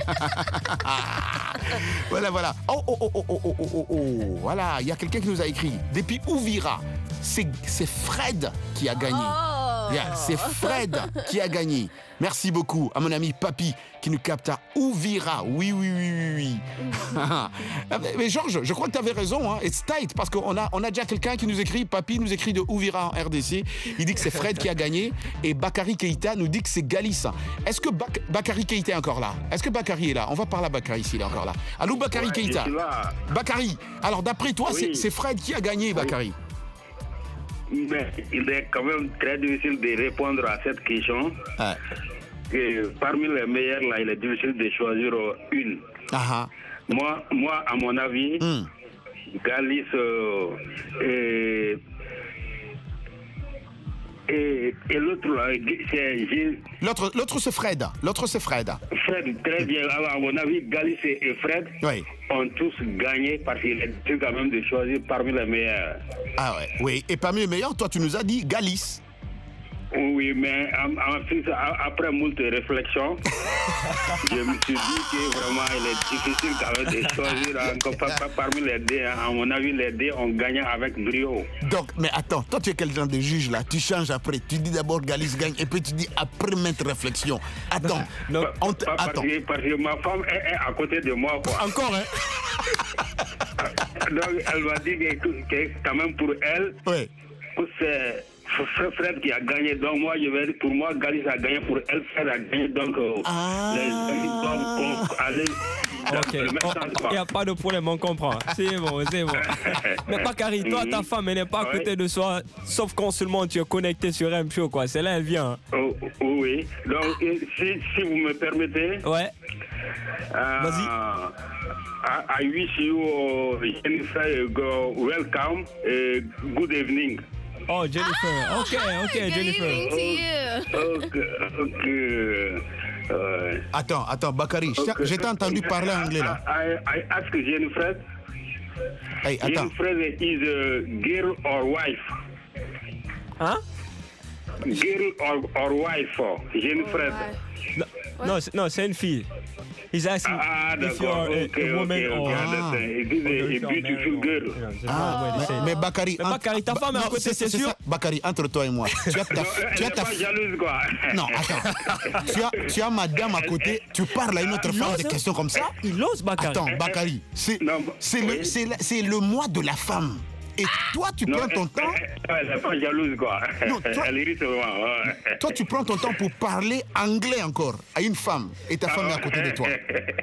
Voilà, voilà. Oh, oh, oh, oh, oh, oh, oh, oh, oh. Voilà, il y a quelqu'un qui nous a écrit. Depuis Ouvira, c'est c'est Fred qui a gagné. Oh. Yeah, c'est Fred qui a gagné. Merci beaucoup à mon ami Papy qui nous capte à Ouvira. Oui, oui, oui, oui, oui. mais, mais Georges, je crois que tu avais raison. Hein. It's tight parce qu'on a, on a déjà quelqu'un qui nous écrit. Papy nous écrit de Ouvira en R D C. Il dit que c'est Fred qui a gagné. Et Bakary Keïta nous dit que c'est Galis. Est-ce que Bak- Bakary Keïta est encore là? Est-ce que Bakary est là? On va parler à Bakary s'il est encore là. Allô, Bakary Ouais, Keïta? je suis là. Bakary, alors d'après toi, Oui. c'est, c'est Fred qui a gagné, Bakary. Mais il est quand même très difficile de répondre à cette question. Que parmi les meilleurs, là, il est difficile de choisir euh, une. Ah, Moi, moi, à mon avis, Galis euh, et, et, et l'autre, là, c'est Gilles. L'autre, l'autre c'est Fred. L'autre c'est Fred. Fred, très bien. Alors, à mon avis, Galis et et Fred Oui. ont tous gagné parce qu'il est difficile quand même de choisir parmi les meilleurs. Ah ouais, oui. Et parmi les meilleurs, toi, tu nous as dit Galis. Oui, mais en- ensuite, a- après moult réflexions, je me suis dit que vraiment il est difficile quand même de choisir encore pas, pas parmi les deux. Hein. À mon avis, les deux ont gagné avec brio. Donc, mais attends, toi, tu es quel genre de juge là? Tu changes après. Tu dis d'abord Galis gagne et puis tu dis après maintes réflexions. Attends, on te- Pas parce, attends. que, parce que ma femme est, est à côté de moi. Quoi. Encore, hein? Donc, elle m'a dit que, que quand même pour elle, c'est Fred qui a gagné. Donc moi, je vais dire, pour moi, Galis a gagné, pour elle, Fred a gagné. Donc ah. les amis doivent aller. Ok, il n'y a pas de problème, on comprend. C'est bon, c'est bon. Mais Bakary, toi, ta femme, elle n'est pas à côté ouais. de soi, sauf quand seulement tu es connecté sur M Show, quoi. C'est là, elle vient. Oh, oui, donc si, si vous me permettez. Ouais. Uh, Vas-y. I, I wish you, uh, Jennifer, go welcome, uh, good evening. Oh, Jennifer. Ah, ok, ok, good Jennifer. Evening to you. Ok, ok. Uh, attends, attends, Bakary, okay. je t'ai entendu parler anglais là. I, I ask Jennifer. Hey, attends. Jennifer is a girl or wife? Hein? Girl or, or wife? Jennifer. Oh, non, non, c'est une fille. He's asking ah, if you are okay, a, a woman okay, or ah. It is a, a beautiful girl. Ah, mais, mais Bakary, mais Bakary, ta femme est à côté, c'est sûr. Bakary, entre toi et moi, tu as ta, non, tu as ta pas jalouse, quoi. Non, attends. tu as, tu as madame à côté, tu parles à une autre femme des questions comme ça. Il ose, Bakary. Attends, Bakary, c'est, c'est le, c'est, c'est le mois de la femme. Et toi, tu non, prends ton temps. Elle n'est pas jalouse, quoi. Non, toi, elle irrite vraiment. Ouais. Toi, tu prends ton temps pour parler anglais encore à une femme. Et ta femme est à côté de toi.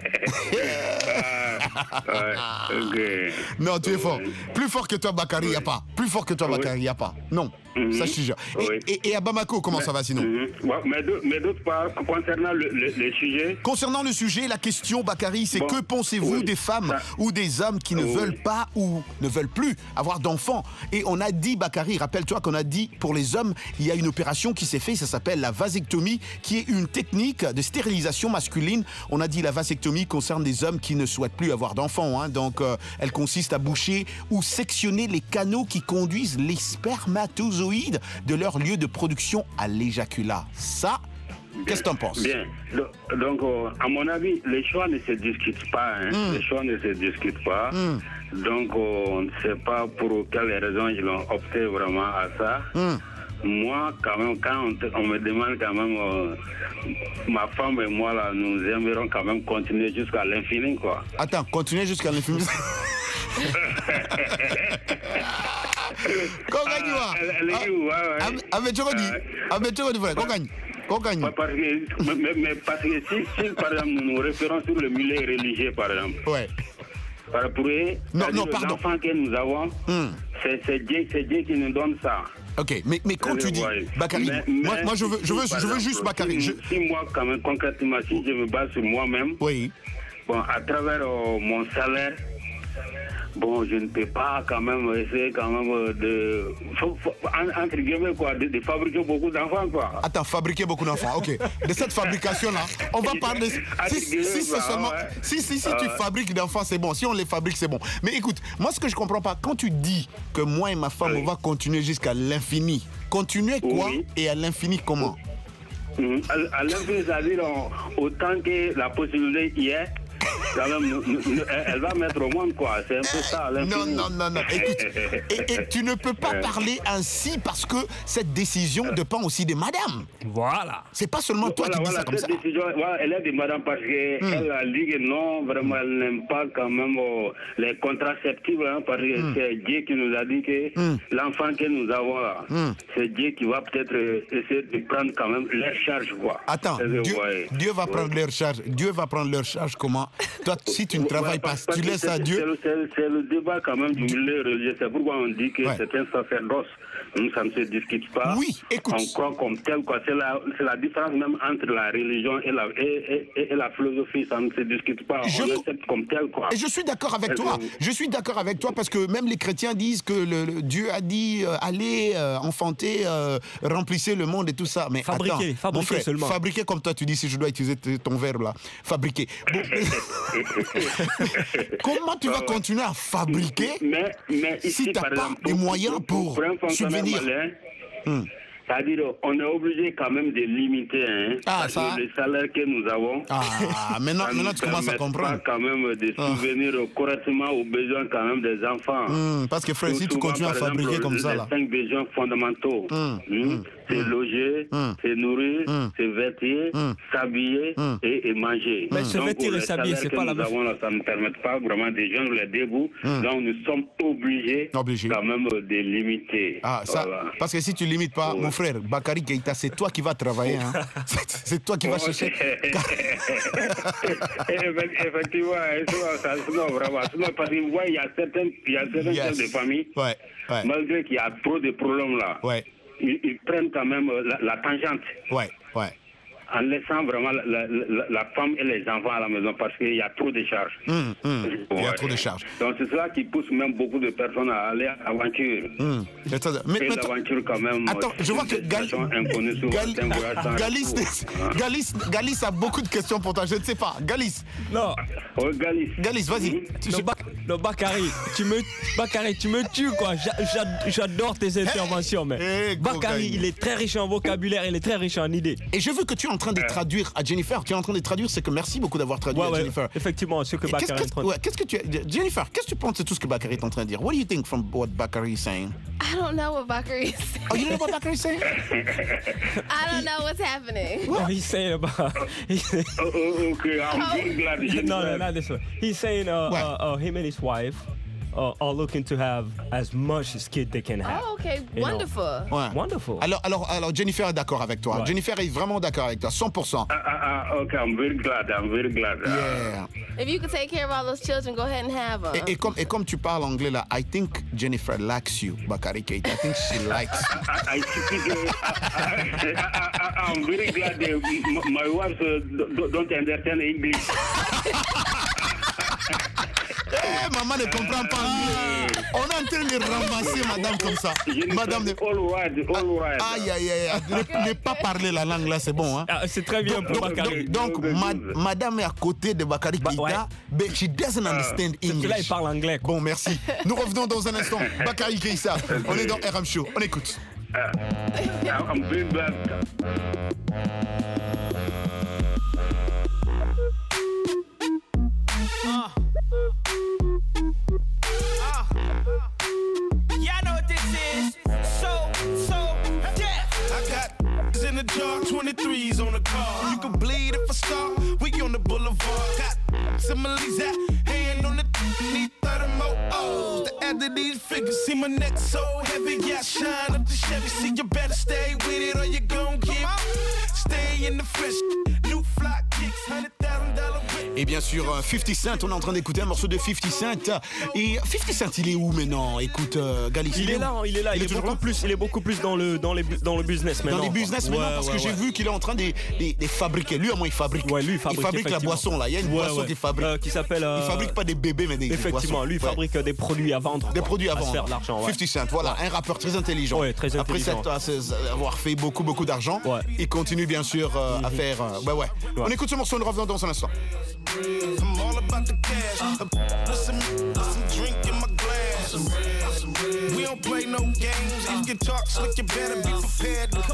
ouais, okay. Non, tu es fort. Plus fort que toi, Bakary, il n'y a pas. Plus fort que toi, Bakary, il n'y a pas. Non. Mm-hmm. Ça, je te jure. Et, oui. et, et à Bamako, comment mais, ça va sinon mm-hmm. ouais, Mais, de, mais d'autre part, concernant le, le, le sujet. Concernant le sujet, la question, Bakary, c'est bon. Que pensez-vous oui. des femmes ça. ou des hommes qui ne oui. veulent pas ou ne veulent plus avoir d'enfants? Et on a dit, Bakary, rappelle-toi qu'on a dit pour les hommes, il y a une opération qui s'est faite, ça s'appelle la vasectomie, qui est une technique de stérilisation masculine. On a dit la vasectomie concerne des hommes qui ne souhaitent plus avoir d'enfants. Hein. Donc, euh, elle consiste à boucher ou sectionner les canaux qui conduisent les spermatozoïdes de leur lieu de production à l'éjaculat. Ça, qu'est-ce que t'en penses? Bien. Donc, euh, à mon avis, les choix ne se discutent pas. Hein. Mm. Les choix ne se discutent pas. Mm. Donc, euh, on ne sait pas pour quelles raisons ils ont opté vraiment à ça. Mm. Moi, quand même, quand on, on me demande quand même, euh, ma femme et moi, là, nous aimerons quand même continuer jusqu'à l'infini, quoi. Attends, continuer jusqu'à l'infini. Kokanywa. Amechokodi. Amechokodi frère. Kokany. Kokany. Parce que mais, mais parce que si, si par exemple nous nous référons sur le milieu religieux par exemple. Ouais. Par pour eux, non, non, pardon. L'enfant que nous avons, mm. c'est, c'est, Dieu, c'est Dieu qui nous donne ça. Ok, mais, mais quand tu dis, Bakary, moi, mais, moi je veux, je veux, je veux juste Bakary. Si, je... si moi, quand même, concrètement, si je me base sur moi-même, oui. Bon, à travers euh, mon salaire, bon, je ne peux pas quand même essayer quand même de, faut, faut, entre guillemets, quoi, de, de fabriquer beaucoup d'enfants, quoi. Attends, fabriquer beaucoup d'enfants, ok. De cette fabrication-là, on va parler. Si, si, si, c'est seulement, ouais. si, si, si euh... tu fabriques d'enfants, c'est bon. Si on les fabrique, c'est bon. Mais écoute, moi, ce que je comprends pas, quand tu dis que moi et ma femme, oui. on va continuer jusqu'à l'infini, continuer quoi oui. et à l'infini comment? Mmh. À, à l'infini, c'est-à-dire autant que la possibilité y est. Quand même, elle va mettre au monde, quoi. C'est un peu ça. Non, non, non, non. Écoute, et, et tu ne peux pas parler ainsi parce que cette décision dépend aussi de madame. Voilà. C'est pas seulement toi voilà, qui voilà, dis ça comme cette ça. Décision, voilà, elle est de madame parce qu'elle hmm. a dit que non, vraiment, elle n'aime pas quand même oh, les contraceptifs, hein, parce que hmm. c'est Dieu qui nous a dit que hmm. l'enfant que nous avons là, hmm. c'est Dieu qui va peut-être essayer de prendre quand même leur charge, quoi. Attends, Dieu, ouais. Dieu va prendre ouais. leur charge. Dieu va prendre leur charge comment? Toi, si tu ne travailles ouais, pas, tu laisses à Dieu. C'est le, c'est, c'est le débat quand même du milieu religieux. C'est pourquoi on dit que ouais. c'est un sacerdoce. Ça ne se discute pas. Oui, écoute. On croit comme tel, quoi. C'est la, c'est la différence même entre la religion et la, et, et, et la philosophie. Ça ne se discute pas. Je... On accepte comme tel, quoi. Et je suis d'accord avec toi. Je suis d'accord avec toi parce que même les chrétiens disent que le, le Dieu a dit euh, allez euh, enfanter, euh, remplissez le monde et tout ça. Mais fabriquer, attends, fabriquer mon frère, seulement. Fabriquer comme toi tu dis, si je dois utiliser ton verbe là, fabriquer. Bon. Comment tu vas continuer à fabriquer mais, mais ici, si tu n'as pas exemple, les moyens pour, pour subvenir? Hum. C'est-à-dire, on est obligé quand même de limiter hein, ah, ça... le salaire que nous avons. Ah, maintenant, maintenant tu commences à comprendre. Pas quand même de subvenir ah. correctement aux besoins quand même des enfants. Mmh, parce que frère, si tu continues à fabriquer exemple, comme ça, les là. cinq besoins fondamentaux. Mmh. Mmh. c'est loger, c'est nourrir, c'est vêtir, s'habiller et, et manger. Mais se donc, vêtir et s'habiller, c'est pas la même chose. Ça ne permet pas vraiment de joindre les deux bouts. Donc nous sommes obligés, Obligé. quand même de limiter. Ah, ça, Voilà. parce que si tu limites pas, mon frère, Bakary Keïta, c'est toi qui vas travailler. Hein. C'est, c'est toi qui vas Oh, chercher. Effectivement, ça, non, vraiment. Sinon, parce que vous voyez, il y a certaines, il y a certaines Yes. chefs de famille, Ouais, ouais. malgré qu'il y a trop de problèmes là, Ouais. ils, ils prennent quand même la, la tangente. Ouais, ouais. En laissant vraiment la, la, la, la femme et les enfants à la maison parce qu'il y a trop de charges. Hum, hum. Il y a Ouais. trop de charges. Donc c'est cela qui pousse même beaucoup de personnes à aller à l'aventure. Hum. C'est ça. Mais, et mais- l'aventure quand même. Attends, je vois que Gal- inconnue sur Gal- certains voyages sans Galis, retour. Galis, Galis a beaucoup de questions pour toi. Je ne sais pas. Galis. Non. Oh, Galis. Galis, vas-y. Tu- Non, Ba- non, Bakary, tu me, Bakary, tu me tues quoi. J'a- j'a- J'adore tes interventions, mais Hey, go, Bakary, Gaï. il est très riche en vocabulaire, il est très riche en idées. Et je veux que tu es en train de traduire à Jennifer. Tu es en train de traduire, c'est que merci beaucoup d'avoir traduit Ouais, à ouais, Jennifer. effectivement, ce que Et qu'est-ce, Bakary est en train qu'est-ce- de ouais, qu'est-ce que tu Jennifer, qu'est-ce que tu penses de tout ce que Bakary est en train de dire? What do you think from what Bakary is saying? I don't know what Bakary is saying. Oh, you know what Bakary is saying? I don't know what's happening. No, he's saying about. He's, Oh, oh, okay, I'm very glad to hear no, no, that. not this one. He's saying uh, What? uh, uh, him and his wife uh, are looking to have as much as kid they can have. Oh, okay. You know. Wonderful. Ouais. Wonderful. Alors, alors, alors, Jennifer est d'accord avec toi. Ouais. Jennifer est vraiment d'accord avec toi, cent pour cent. Ah, ah, ah, okay, I'm very glad. I'm very glad. Uh, Yeah. If you could take care of all those children, go ahead and have them. Et, et comme, et comme tu parles anglais là, I think Jennifer likes you, Bakary Keïta. I think she likes you. I, I speak. Uh, I, I, I, I'm very glad that m- my wife uh, d- don't understand English. Eh, maman ne comprend pas anglais. On est en train de ramasser madame comme ça. Madame de... All right, all right. Aïe, aïe, aïe. Ne, ne pas parler la langue là, c'est bon. Hein? Ah, c'est très bien Donc, pour donc, Bakary. donc, donc, ma- madame est à côté de Bakary Bah, Keïta, ouais. but she doesn't understand Là, il English. parle anglais. quoi. Bon, merci. Nous revenons dans un instant. Bakary Keïta, on est dans R M Show. On écoute. Uh, I'm very glad. Uh. Uh. Y'all know what this is. So, so, death. I got in the jar, twenty-threes on the car. You can bleed if I start. We on the boulevard. Got similes at hand on the need thirty more O's to add to these figures. See my neck so heavy, yeah, I shine up the Chevy. See, you better stay with it or you gon' get stay in the fresh. New fly kicks, hundred thousand dollar whip. Et bien sûr, euh, fifty Cent, on est en train d'écouter un morceau de fifty Cent. Et fifty Cent, il est où maintenant? Écoute, euh, Galis. Il est là, hein, il est là, il, est toujours beaucoup là plus, il est beaucoup plus dans le dans les bu- dans le business maintenant. Dans les business quoi. maintenant, Ouais, parce ouais, que j'ai ouais. vu qu'il est en train de, de- de fabriquer. Lui, au moins, il fabrique. Ouais, lui, il fabrique, la effectivement. boisson, là. Il y a une Ouais, boisson ouais. qu'il fabrique. Euh, qui s'appelle. euh, Il fabrique pas des bébés, mais des, des Effectivement, boissons. lui, il Ouais. fabrique euh, des produits à vendre. Des quoi, produits à se vendre. faire de l'argent. Ouais. fifty Cent, voilà, un rappeur très intelligent. Ouais, très Après intelligent. cette- cette- avoir fait beaucoup, beaucoup d'argent, Ouais. il continue bien sûr euh, à faire. euh, ouais, ouais. On écoute ce morceau, nous revenons dans un instant. I'm all about the cash. Uh, Put some, put some drink in my glass. We don't play no games. If you talk slick, you better be prepared to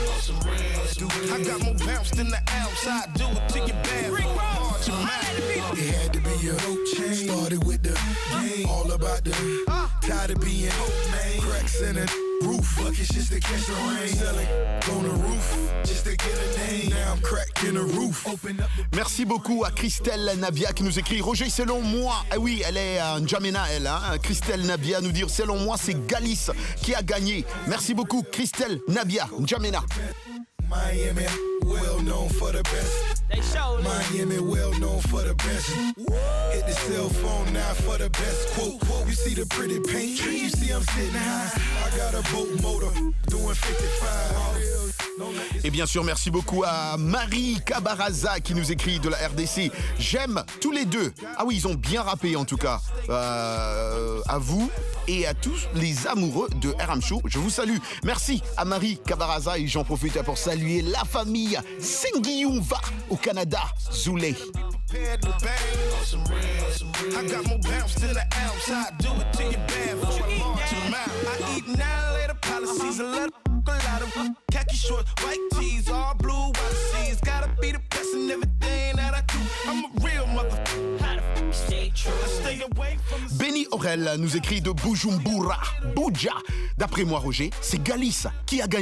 bang. I got more bounce than the outside. Do it to your bad. March your mouth. It had to be a dope chain. Started with the game. All about the tired of being dope, man. Cracks in the roof. Buckets just to catch the rain. Selling on the roof just to get a name. Now I'm cracking the roof. Open up the Merci beaucoup à Christelle Nabia qui nous écrit Roger, selon moi, ah oui, elle est en N'Djamena, elle, hein, Christelle Nabia nous dire selon moi, c'est Galis qui a gagné. Merci beaucoup, Christelle Nabia, N'Djamena. Miami, well known for the best. They showed Miami, well known for the best. Hit the cell phone now for the best. Quote, quote. You see the pretty paint, you see I'm sitting high. I got a boat motor doing fifty-five. Et bien sûr, merci beaucoup à Marie Cabaraza qui nous écrit de la R D C. J'aime tous les deux. Ah oui, ils ont bien rappé en tout cas. Euh, à vous et à tous les amoureux de R M Show, je vous salue. Merci à Marie Cabaraza et j'en profite pour saluer la famille Sengiumva au Canada, Zoulé. Prepared to bang. I got more bounce than the outside. Do it to your bad. March your mouth. I eat nine later policies and let a lot of khaki short, white tees, all blue, white seas. Gotta be the best in everything that I do. I'm a real motherfucker. How the fuck stay true? I stay away from the Benny Aurel nous écrit de Bujumbura, Buja. D'après moi, Roger, c'est Galis qui a gagné.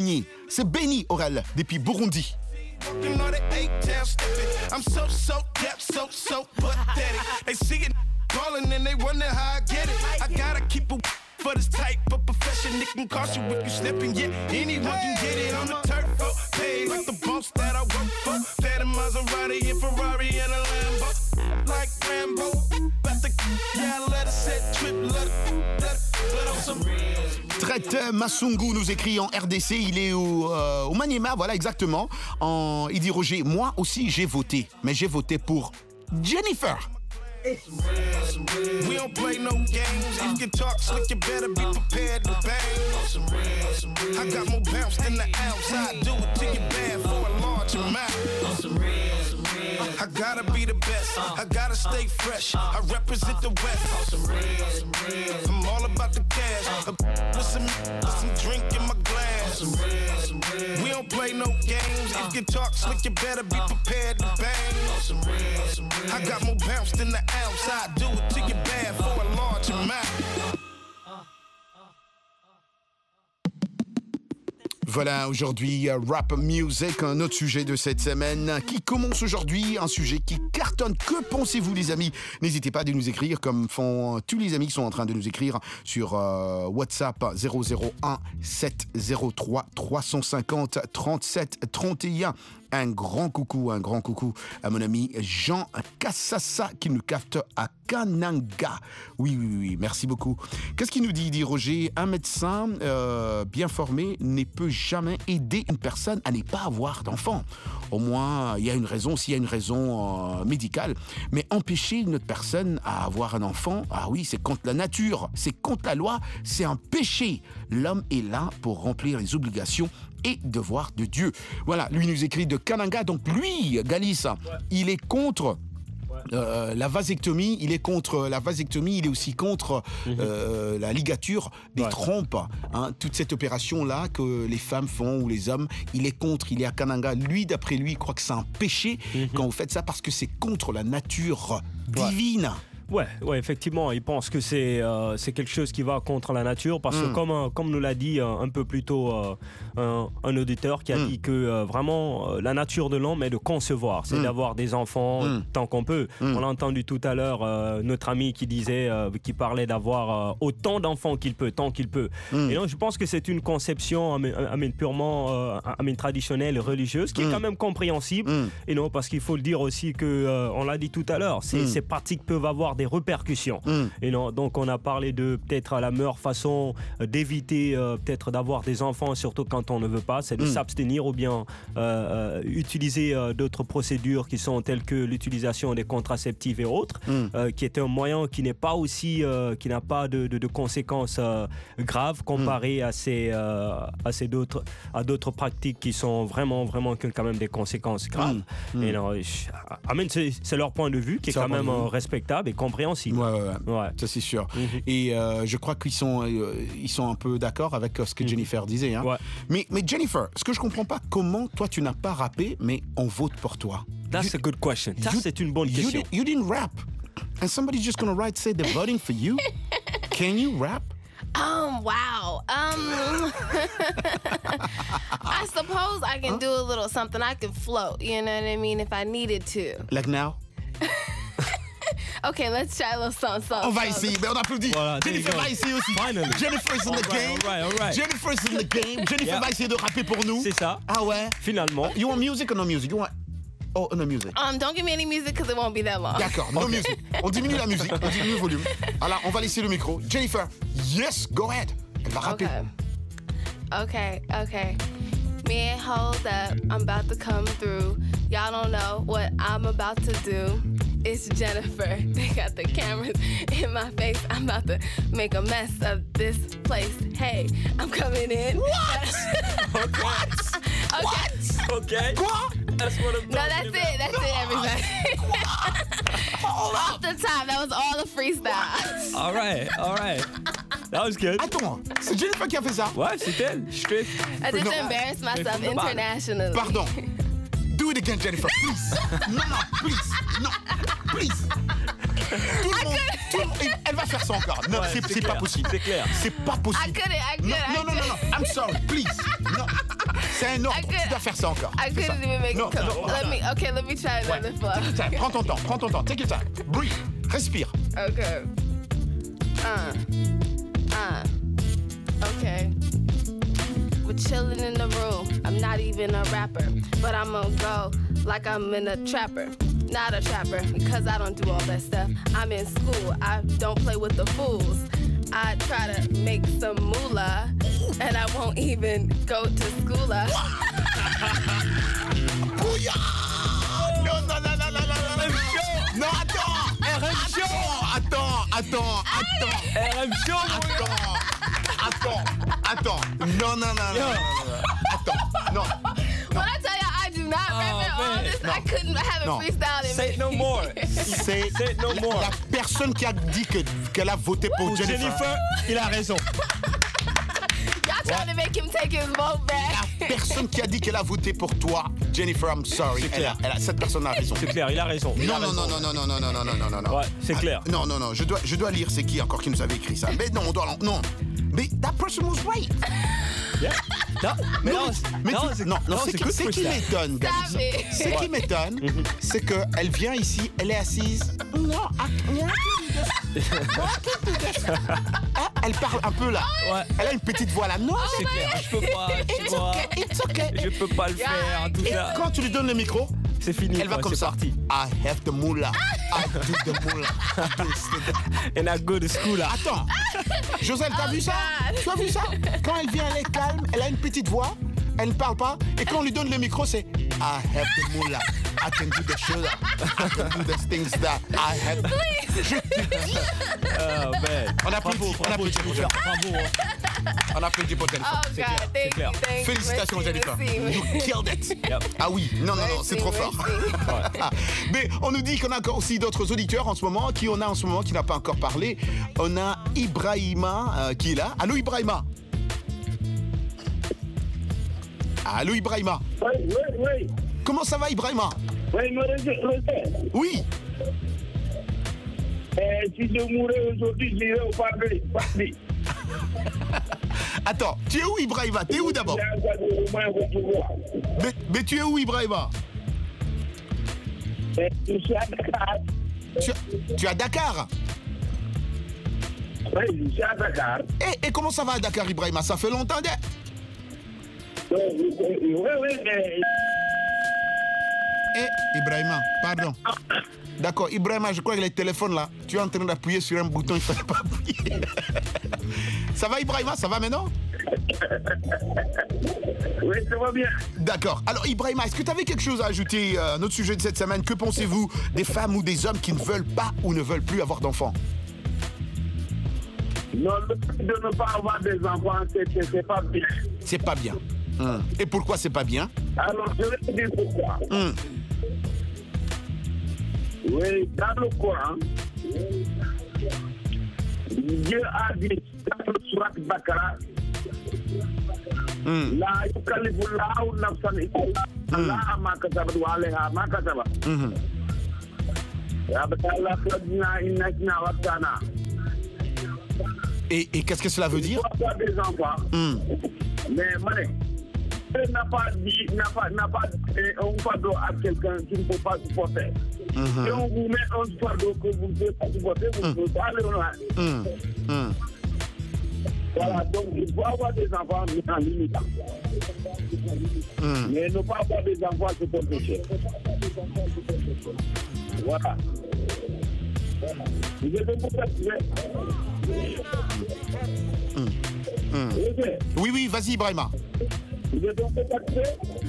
C'est Benny Aurel depuis Burundi. You know they eight tail stepping. I'm so, so, yep, so, so pathetic. They see it calling and they wonder how I get it. I gotta keep it for this type of profession. It can cost you if you slipping. Yeah, anyone can get it on the turf. Oh, paid with the bumps that I work for. Fed a Maserati and Ferrari and a Lambo. Like Rambo. About to, yeah, let it set trip. Let it, let it, let on some real. Traite Masungu nous écrit en R D C, il est au, euh, au Maniema, voilà exactement. En, il dit Roger, moi aussi j'ai voté, mais j'ai voté pour Jennifer. We don't play no games. If you talk slick, you better be prepared to bang. I got more bounce than the ounce. I do it to you bad for a large amount. I gotta be the best. I gotta stay fresh. I represent the West. I'm all about the cash. With some, with some drink in my glass. We don't play no games. If you talk slick, you better be prepared to bang. I got more bounce than the ounce. I do it to you bad for a large amount. Voilà, aujourd'hui, Rap Music, un autre sujet de cette semaine qui commence aujourd'hui, un sujet qui cartonne. Que pensez-vous, les amis? N'hésitez pas à nous écrire comme font tous les amis qui sont en train de nous écrire sur euh, WhatsApp zéro zéro un sept zéro trois trois cent cinquante trente-sept trente et un. Un grand coucou, un grand coucou à mon ami Jean Kassassa qui nous capte à Kananga. Oui, oui, oui, merci beaucoup. Qu'est-ce qu'il nous dit? Il dit Roger, un médecin euh, bien formé ne peut jamais aider une personne à ne pas avoir d'enfant. Au moins, il y a une raison, s'il y a une raison euh, médicale. Mais empêcher une autre personne à avoir un enfant, ah oui, c'est contre la nature, c'est contre la loi, c'est un péché. L'homme est là pour remplir les obligations et devoirs de Dieu. Voilà, lui nous écrit de Kananga. Donc lui, Galice, ouais. il est contre euh, la vasectomie. Il est contre la vasectomie. Il est aussi contre mm-hmm. euh, la ligature des ouais. trompes. Hein, toute cette opération-là que les femmes font ou les hommes, il est contre. Il est à Kananga. Lui, d'après lui, il croit que c'est un péché mm-hmm. quand vous faites ça parce que c'est contre la nature divine. Ouais. Ouais, ouais, effectivement, il pense que c'est euh, c'est quelque chose qui va contre la nature parce que mm. comme euh, comme nous l'a dit euh, un peu plus tôt euh, un, un auditeur qui a mm. dit que euh, vraiment euh, la nature de l'homme est de concevoir, c'est mm. d'avoir des enfants mm. tant qu'on peut. Mm. On a entendu tout à l'heure euh, notre ami qui disait, euh, qui parlait d'avoir euh, autant d'enfants qu'il peut, tant qu'il peut. Mm. Et donc je pense que c'est une conception I mean, I mean, purement euh, I mean, traditionnelle et religieuse qui mm. est quand même compréhensible. Mm. Et non, parce qu'il faut le dire aussi que euh, on l'a dit tout à l'heure, ces, mm. ces pratiques peuvent avoir des répercussions. Mm. Et non, donc on a parlé de peut-être la meilleure façon d'éviter euh, peut-être d'avoir des enfants, surtout quand on ne veut pas, c'est de mm. s'abstenir ou bien euh, euh, utiliser euh, d'autres procédures qui sont telles que l'utilisation des contraceptifs et autres, mm. euh, qui est un moyen qui n'est pas aussi, euh, qui n'a pas de, de, de conséquences euh, graves comparé mm. à ces, euh, à ces d'autres, à d'autres pratiques qui sont vraiment, vraiment qui ont quand même des conséquences graves. Mm. Et non, je, amen, c'est, c'est leur point de vue qui est, est quand même euh, respectable et compréhensible. Ouais, ouais, ouais. ouais. Ça c'est sûr. Mm-hmm. Et euh, je crois qu'ils sont, euh, ils sont un peu d'accord avec ce que mm-hmm. Jennifer disait. Hein. Ouais. Mais, mais Jennifer, ce que je comprends pas, comment toi tu n'as pas rappé, mais on vote pour toi. That's you, a good question. Ça you, c'est une bonne question. You, did, you didn't rap, and somebody's just gonna write say they're voting for you. Can you rap? Um, wow. Um, I suppose I can huh? do a little something. I can float, you know what I mean, if I needed to. Like now? Okay, let's try a little song, song. On va essayer, mais on applaudit. Voilà, Jennifer va essayer aussi. Finally. Jennifer's in the all game. Right, all right, all right. Jennifer's in the game. Jennifer yeah. va essayer de rapper pour nous. C'est ça. Ah ouais? Finalement. You want music or no music? You want... Oh, no music. Um, don't give me any music because it won't be that long. D'accord, no okay. music. On diminue la musique, on diminue le volume. Alors, on va laisser le micro. Jennifer, yes, go ahead. Elle va rapper. Okay, okay, okay. Man, hold up, I'm about to come through. Y'all don't know what I'm about to do. It's Jennifer. They got the cameras in my face. I'm about to make a mess of this place. Hey, I'm coming in. What? Okay. What? Okay. What? Okay. Quoi? That's what I'm No, that's about. it. That's it, everybody. Off the top, that was all the freestyle. All right, all right. That was good. Attends, c'est Jennifer qui a fait ça? Ouais, c'est elle. Straight. I just embarrassed myself internationally. Pardon. Do it again, Jennifer, please. Non, non, please. Non, please. Tout le monde, tout le monde, elle va faire ça encore. Non, ouais, c'est, c'est, c'est pas possible. C'est clair. C'est pas possible. I couldn't, I couldn't. Non, non, non, non, non. I'm sorry, please. Non. C'est un ordre. Tu dois faire ça encore. I couldn't even make Non, it come. non, Let non. me, okay, let me try another flow. Tiens, prends ton temps, prends ton temps. Take your time. Breathe. Respire. Okay. Uh. Uh. Okay. We're chilling in the room. I'm not even a rapper, but I'm gonna go like I'm in a trapper. Not a trapper, because I don't do all that stuff. I'm in school. I don't play with the fools. I try to make some moolah, and I won't even go to school. Non, non, non, non, non, non, non. Non, attends. R M Show. Attends, attends, attends. R M Show. Attends, attends, attends. Non, non, non, non, non, non. Attends, non. When I tell you I do not rap at all this, I couldn't have Non. a freestyle in Say me. no more. C'est Say no more. la personne qui a dit que- qu'elle a voté pour Pour Jennifer. Jennifer, il a raison. Y'all trying to make him take his vote back. Personne qui a dit qu'elle a voté pour toi, Jennifer, I'm sorry. C'est Elle a- clair. elle a- cette personne a raison. C'est clair, il a raison. Il a Non, non, raison. non, non, non, non, non, non, non, non, non, non. Ouais, c'est Ah, clair. Non, non, non, je dois, je dois lire c'est qui encore qui nous avait écrit ça. Mais non, on doit l'en- non. Mais that person was right. Yeah. Non, mais Non, non, mais non, tu- c'est- non, non, non, c'est c'est qui, good c'est qui freestyle. m'étonne, Gabi. Stop it. C'est qui m'étonne, c'est qu'elle vient ici, elle est assise. Non, I- yeah, I can do this. No, I can do this. Hein, elle parle un peu là. Ouais. Elle a une petite voix là. Non, C'est clair, je peux pas, tu It's vois. okay, it's okay. Je peux pas le faire, tout Et ça. quand tu lui donnes le micro, C'est fini. elle va quoi, comme c'est ça. parti. I have the moolah. I do the moolah. And I go to school là. Attends, Joselle, t'as Oh, vu ça? God. Tu as vu ça? Quand elle vient, elle est calme, elle a une petite voix, elle ne parle pas, et quand on lui donne le micro, c'est I have the moolah, I can do the shoulder, I can do the things that I have. Je te dis. Oh, man. On applaudit, Bravo, on bravo, applaudit pour Jennifer. Jennifer. Bravo. hein. On applaudit pour Jennifer. Oh C'est God, clair, c'est thank clair. you, thank you. Félicitations, Merci, Jennifer. merci. You killed it. Yep. Ah oui, non, non, non, c'est trop fort. Mais on nous dit qu'on a encore aussi d'autres auditeurs en ce moment. Qui on a en ce moment qui n'a pas encore parlé? On a Ibrahima euh, qui est là. Allô, Ibrahima? Allô, Ibrahima? Oui, oui, oui. Comment ça va, Ibrahima? Oui, me regarde. Oui. Eh, si je mourais aujourd'hui, j'irais au paradis. paradis. Attends, tu es où, Ibrahima? T'es où d'abord? mais, mais tu es où, Ibrahima? Eh, je suis à Dakar. Tu, tu es à Dakar? Oui, je suis à Dakar. Et, et comment ça va à Dakar, Ibrahima? Ça fait longtemps, de... Oui, oui, oui, mais... Eh, Ibrahima, pardon. D'accord, Ibrahima, je crois que le téléphone là, tu es en train d'appuyer sur un bouton, il ne fallait pas appuyer. Ça va, Ibrahima? Ça va maintenant? Oui, ça va bien. D'accord. Alors, Ibrahima, est-ce que tu avais quelque chose à ajouter à notre sujet de cette semaine? Que pensez-vous des femmes ou des hommes qui ne veulent pas ou ne veulent plus avoir d'enfants? Non, le fait de ne pas avoir des enfants, c'est c'est pas bien. C'est pas bien. Hum. Et pourquoi c'est pas bien? Alors, je vais te dire pourquoi. Hum. Oui, dans le Coran, Dieu a dit dans le surat Bakara, La yukallifu Allahu nafsan illa wus'aha ma kasabat wa 'alayha ma kasabat. Ya Allah qadna inna wa kana. Et, et qu'est-ce que cela veut dire? Il faut avoir des enfants. Hum. Mais Mané, Dieu n'a pas dit, n'a pas, n'a pas donné un fardeau à quelqu'un qui ne peut pas supporter. Mhm. Si on vous met un fardeau que vous ne pouvez pas supporter, vous ne pouvez pas aller loin. Hum. Hum. Voilà, donc il faut avoir des enfants mais en limitant. Hum. Mais ne pas avoir des enfants, c'est pour péché. Voilà. Vous êtes un peu fatigué. Hum. Hum. Oui, oui, vas-y, Ibrahima. Vous êtes un peu fatigué.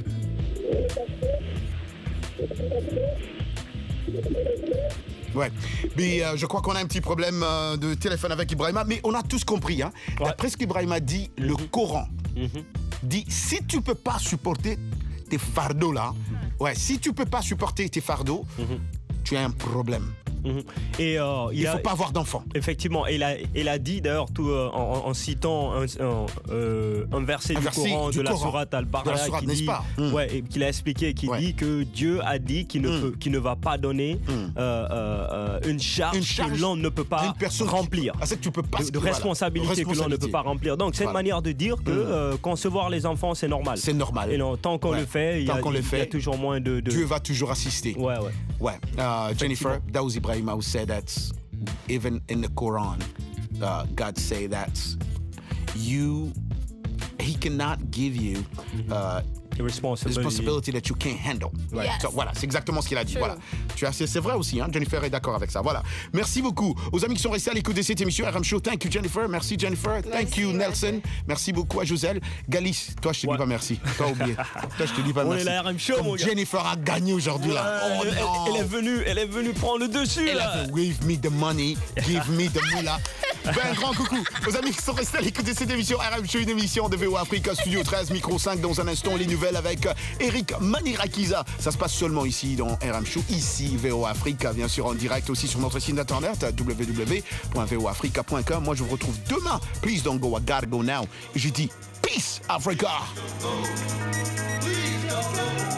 Ouais, mais euh, je crois qu'on a un petit problème euh, de téléphone avec Ibrahima, mais on a tous compris. Hein. Ouais. D'après ce qu'Ibrahima dit, le mm-hmm. Coran mm-hmm. dit si tu peux pas supporter tes fardeaux là, ouais, si tu peux pas supporter tes fardeaux, mm-hmm. tu as un problème. Mmh. Et euh, il ne faut pas avoir d'enfants. Effectivement, et il a, il a dit d'ailleurs tout, euh, en, en citant un, un, euh, un verset un du verset Coran du de Coran. la Sourate Al-Baqarah qui dit, mmh. ouais, et qu'il a expliqué, qui ouais. dit que Dieu a dit qu'il ne, mmh. peut, qu'il ne va pas donner mmh. euh, euh, une, charge une charge que l'on ne peut pas remplir, qui, ah, que tu peux pas, de, de responsabilité, voilà. que l'on ne peut pas remplir. Donc c'est voilà. une manière de dire que mmh. euh, concevoir les enfants c'est normal. C'est normal. Et non, tant qu'on ouais. le fait, il y, a, il fait, y a toujours moins de, de... Dieu va toujours assister. Ouais, ouais. ouais. Uh, Jennifer, that was Ibrahim who said that even in the Quran, uh, God say that you, He cannot give you uh, the responsibility. responsibility that you can't handle. Right. Yes. So, voilà, c'est exactement ce qu'il a dit. True. Voilà. Tu as, c'est, c'est vrai aussi, hein? Jennifer est d'accord avec ça. Voilà. Merci beaucoup aux amis qui sont restés à l'écoute de cette émission R M Show. Thank you Jennifer. Merci Jennifer. Merci, Thank you Nelson. Merci, merci beaucoup à Joselle. Galis, toi je te ouais. dis pas merci. Toi oublié. Toi je te dis pas On merci. On est la R M Show, mon gars. Jennifer a gagné aujourd'hui ouais, là. Oh, elle, non. elle, elle est venue, elle est venue prendre le dessus elle là. A fait, Give me the money, give me the moolah. Ben, un grand coucou aux amis qui sont restés à l'écoute de cette émission R M Show, une émission de V O Africa Studio treize, Micro cinq. Dans un instant, les nouvelles avec Eric Manirakiza. Ça se passe seulement ici dans R M Show, ici V O Africa, bien sûr en direct aussi sur notre site internet w w w point v o africa point com. Moi, je vous retrouve demain. Please don't go, I gotta go now. Et je dis peace Africa. Please don't go.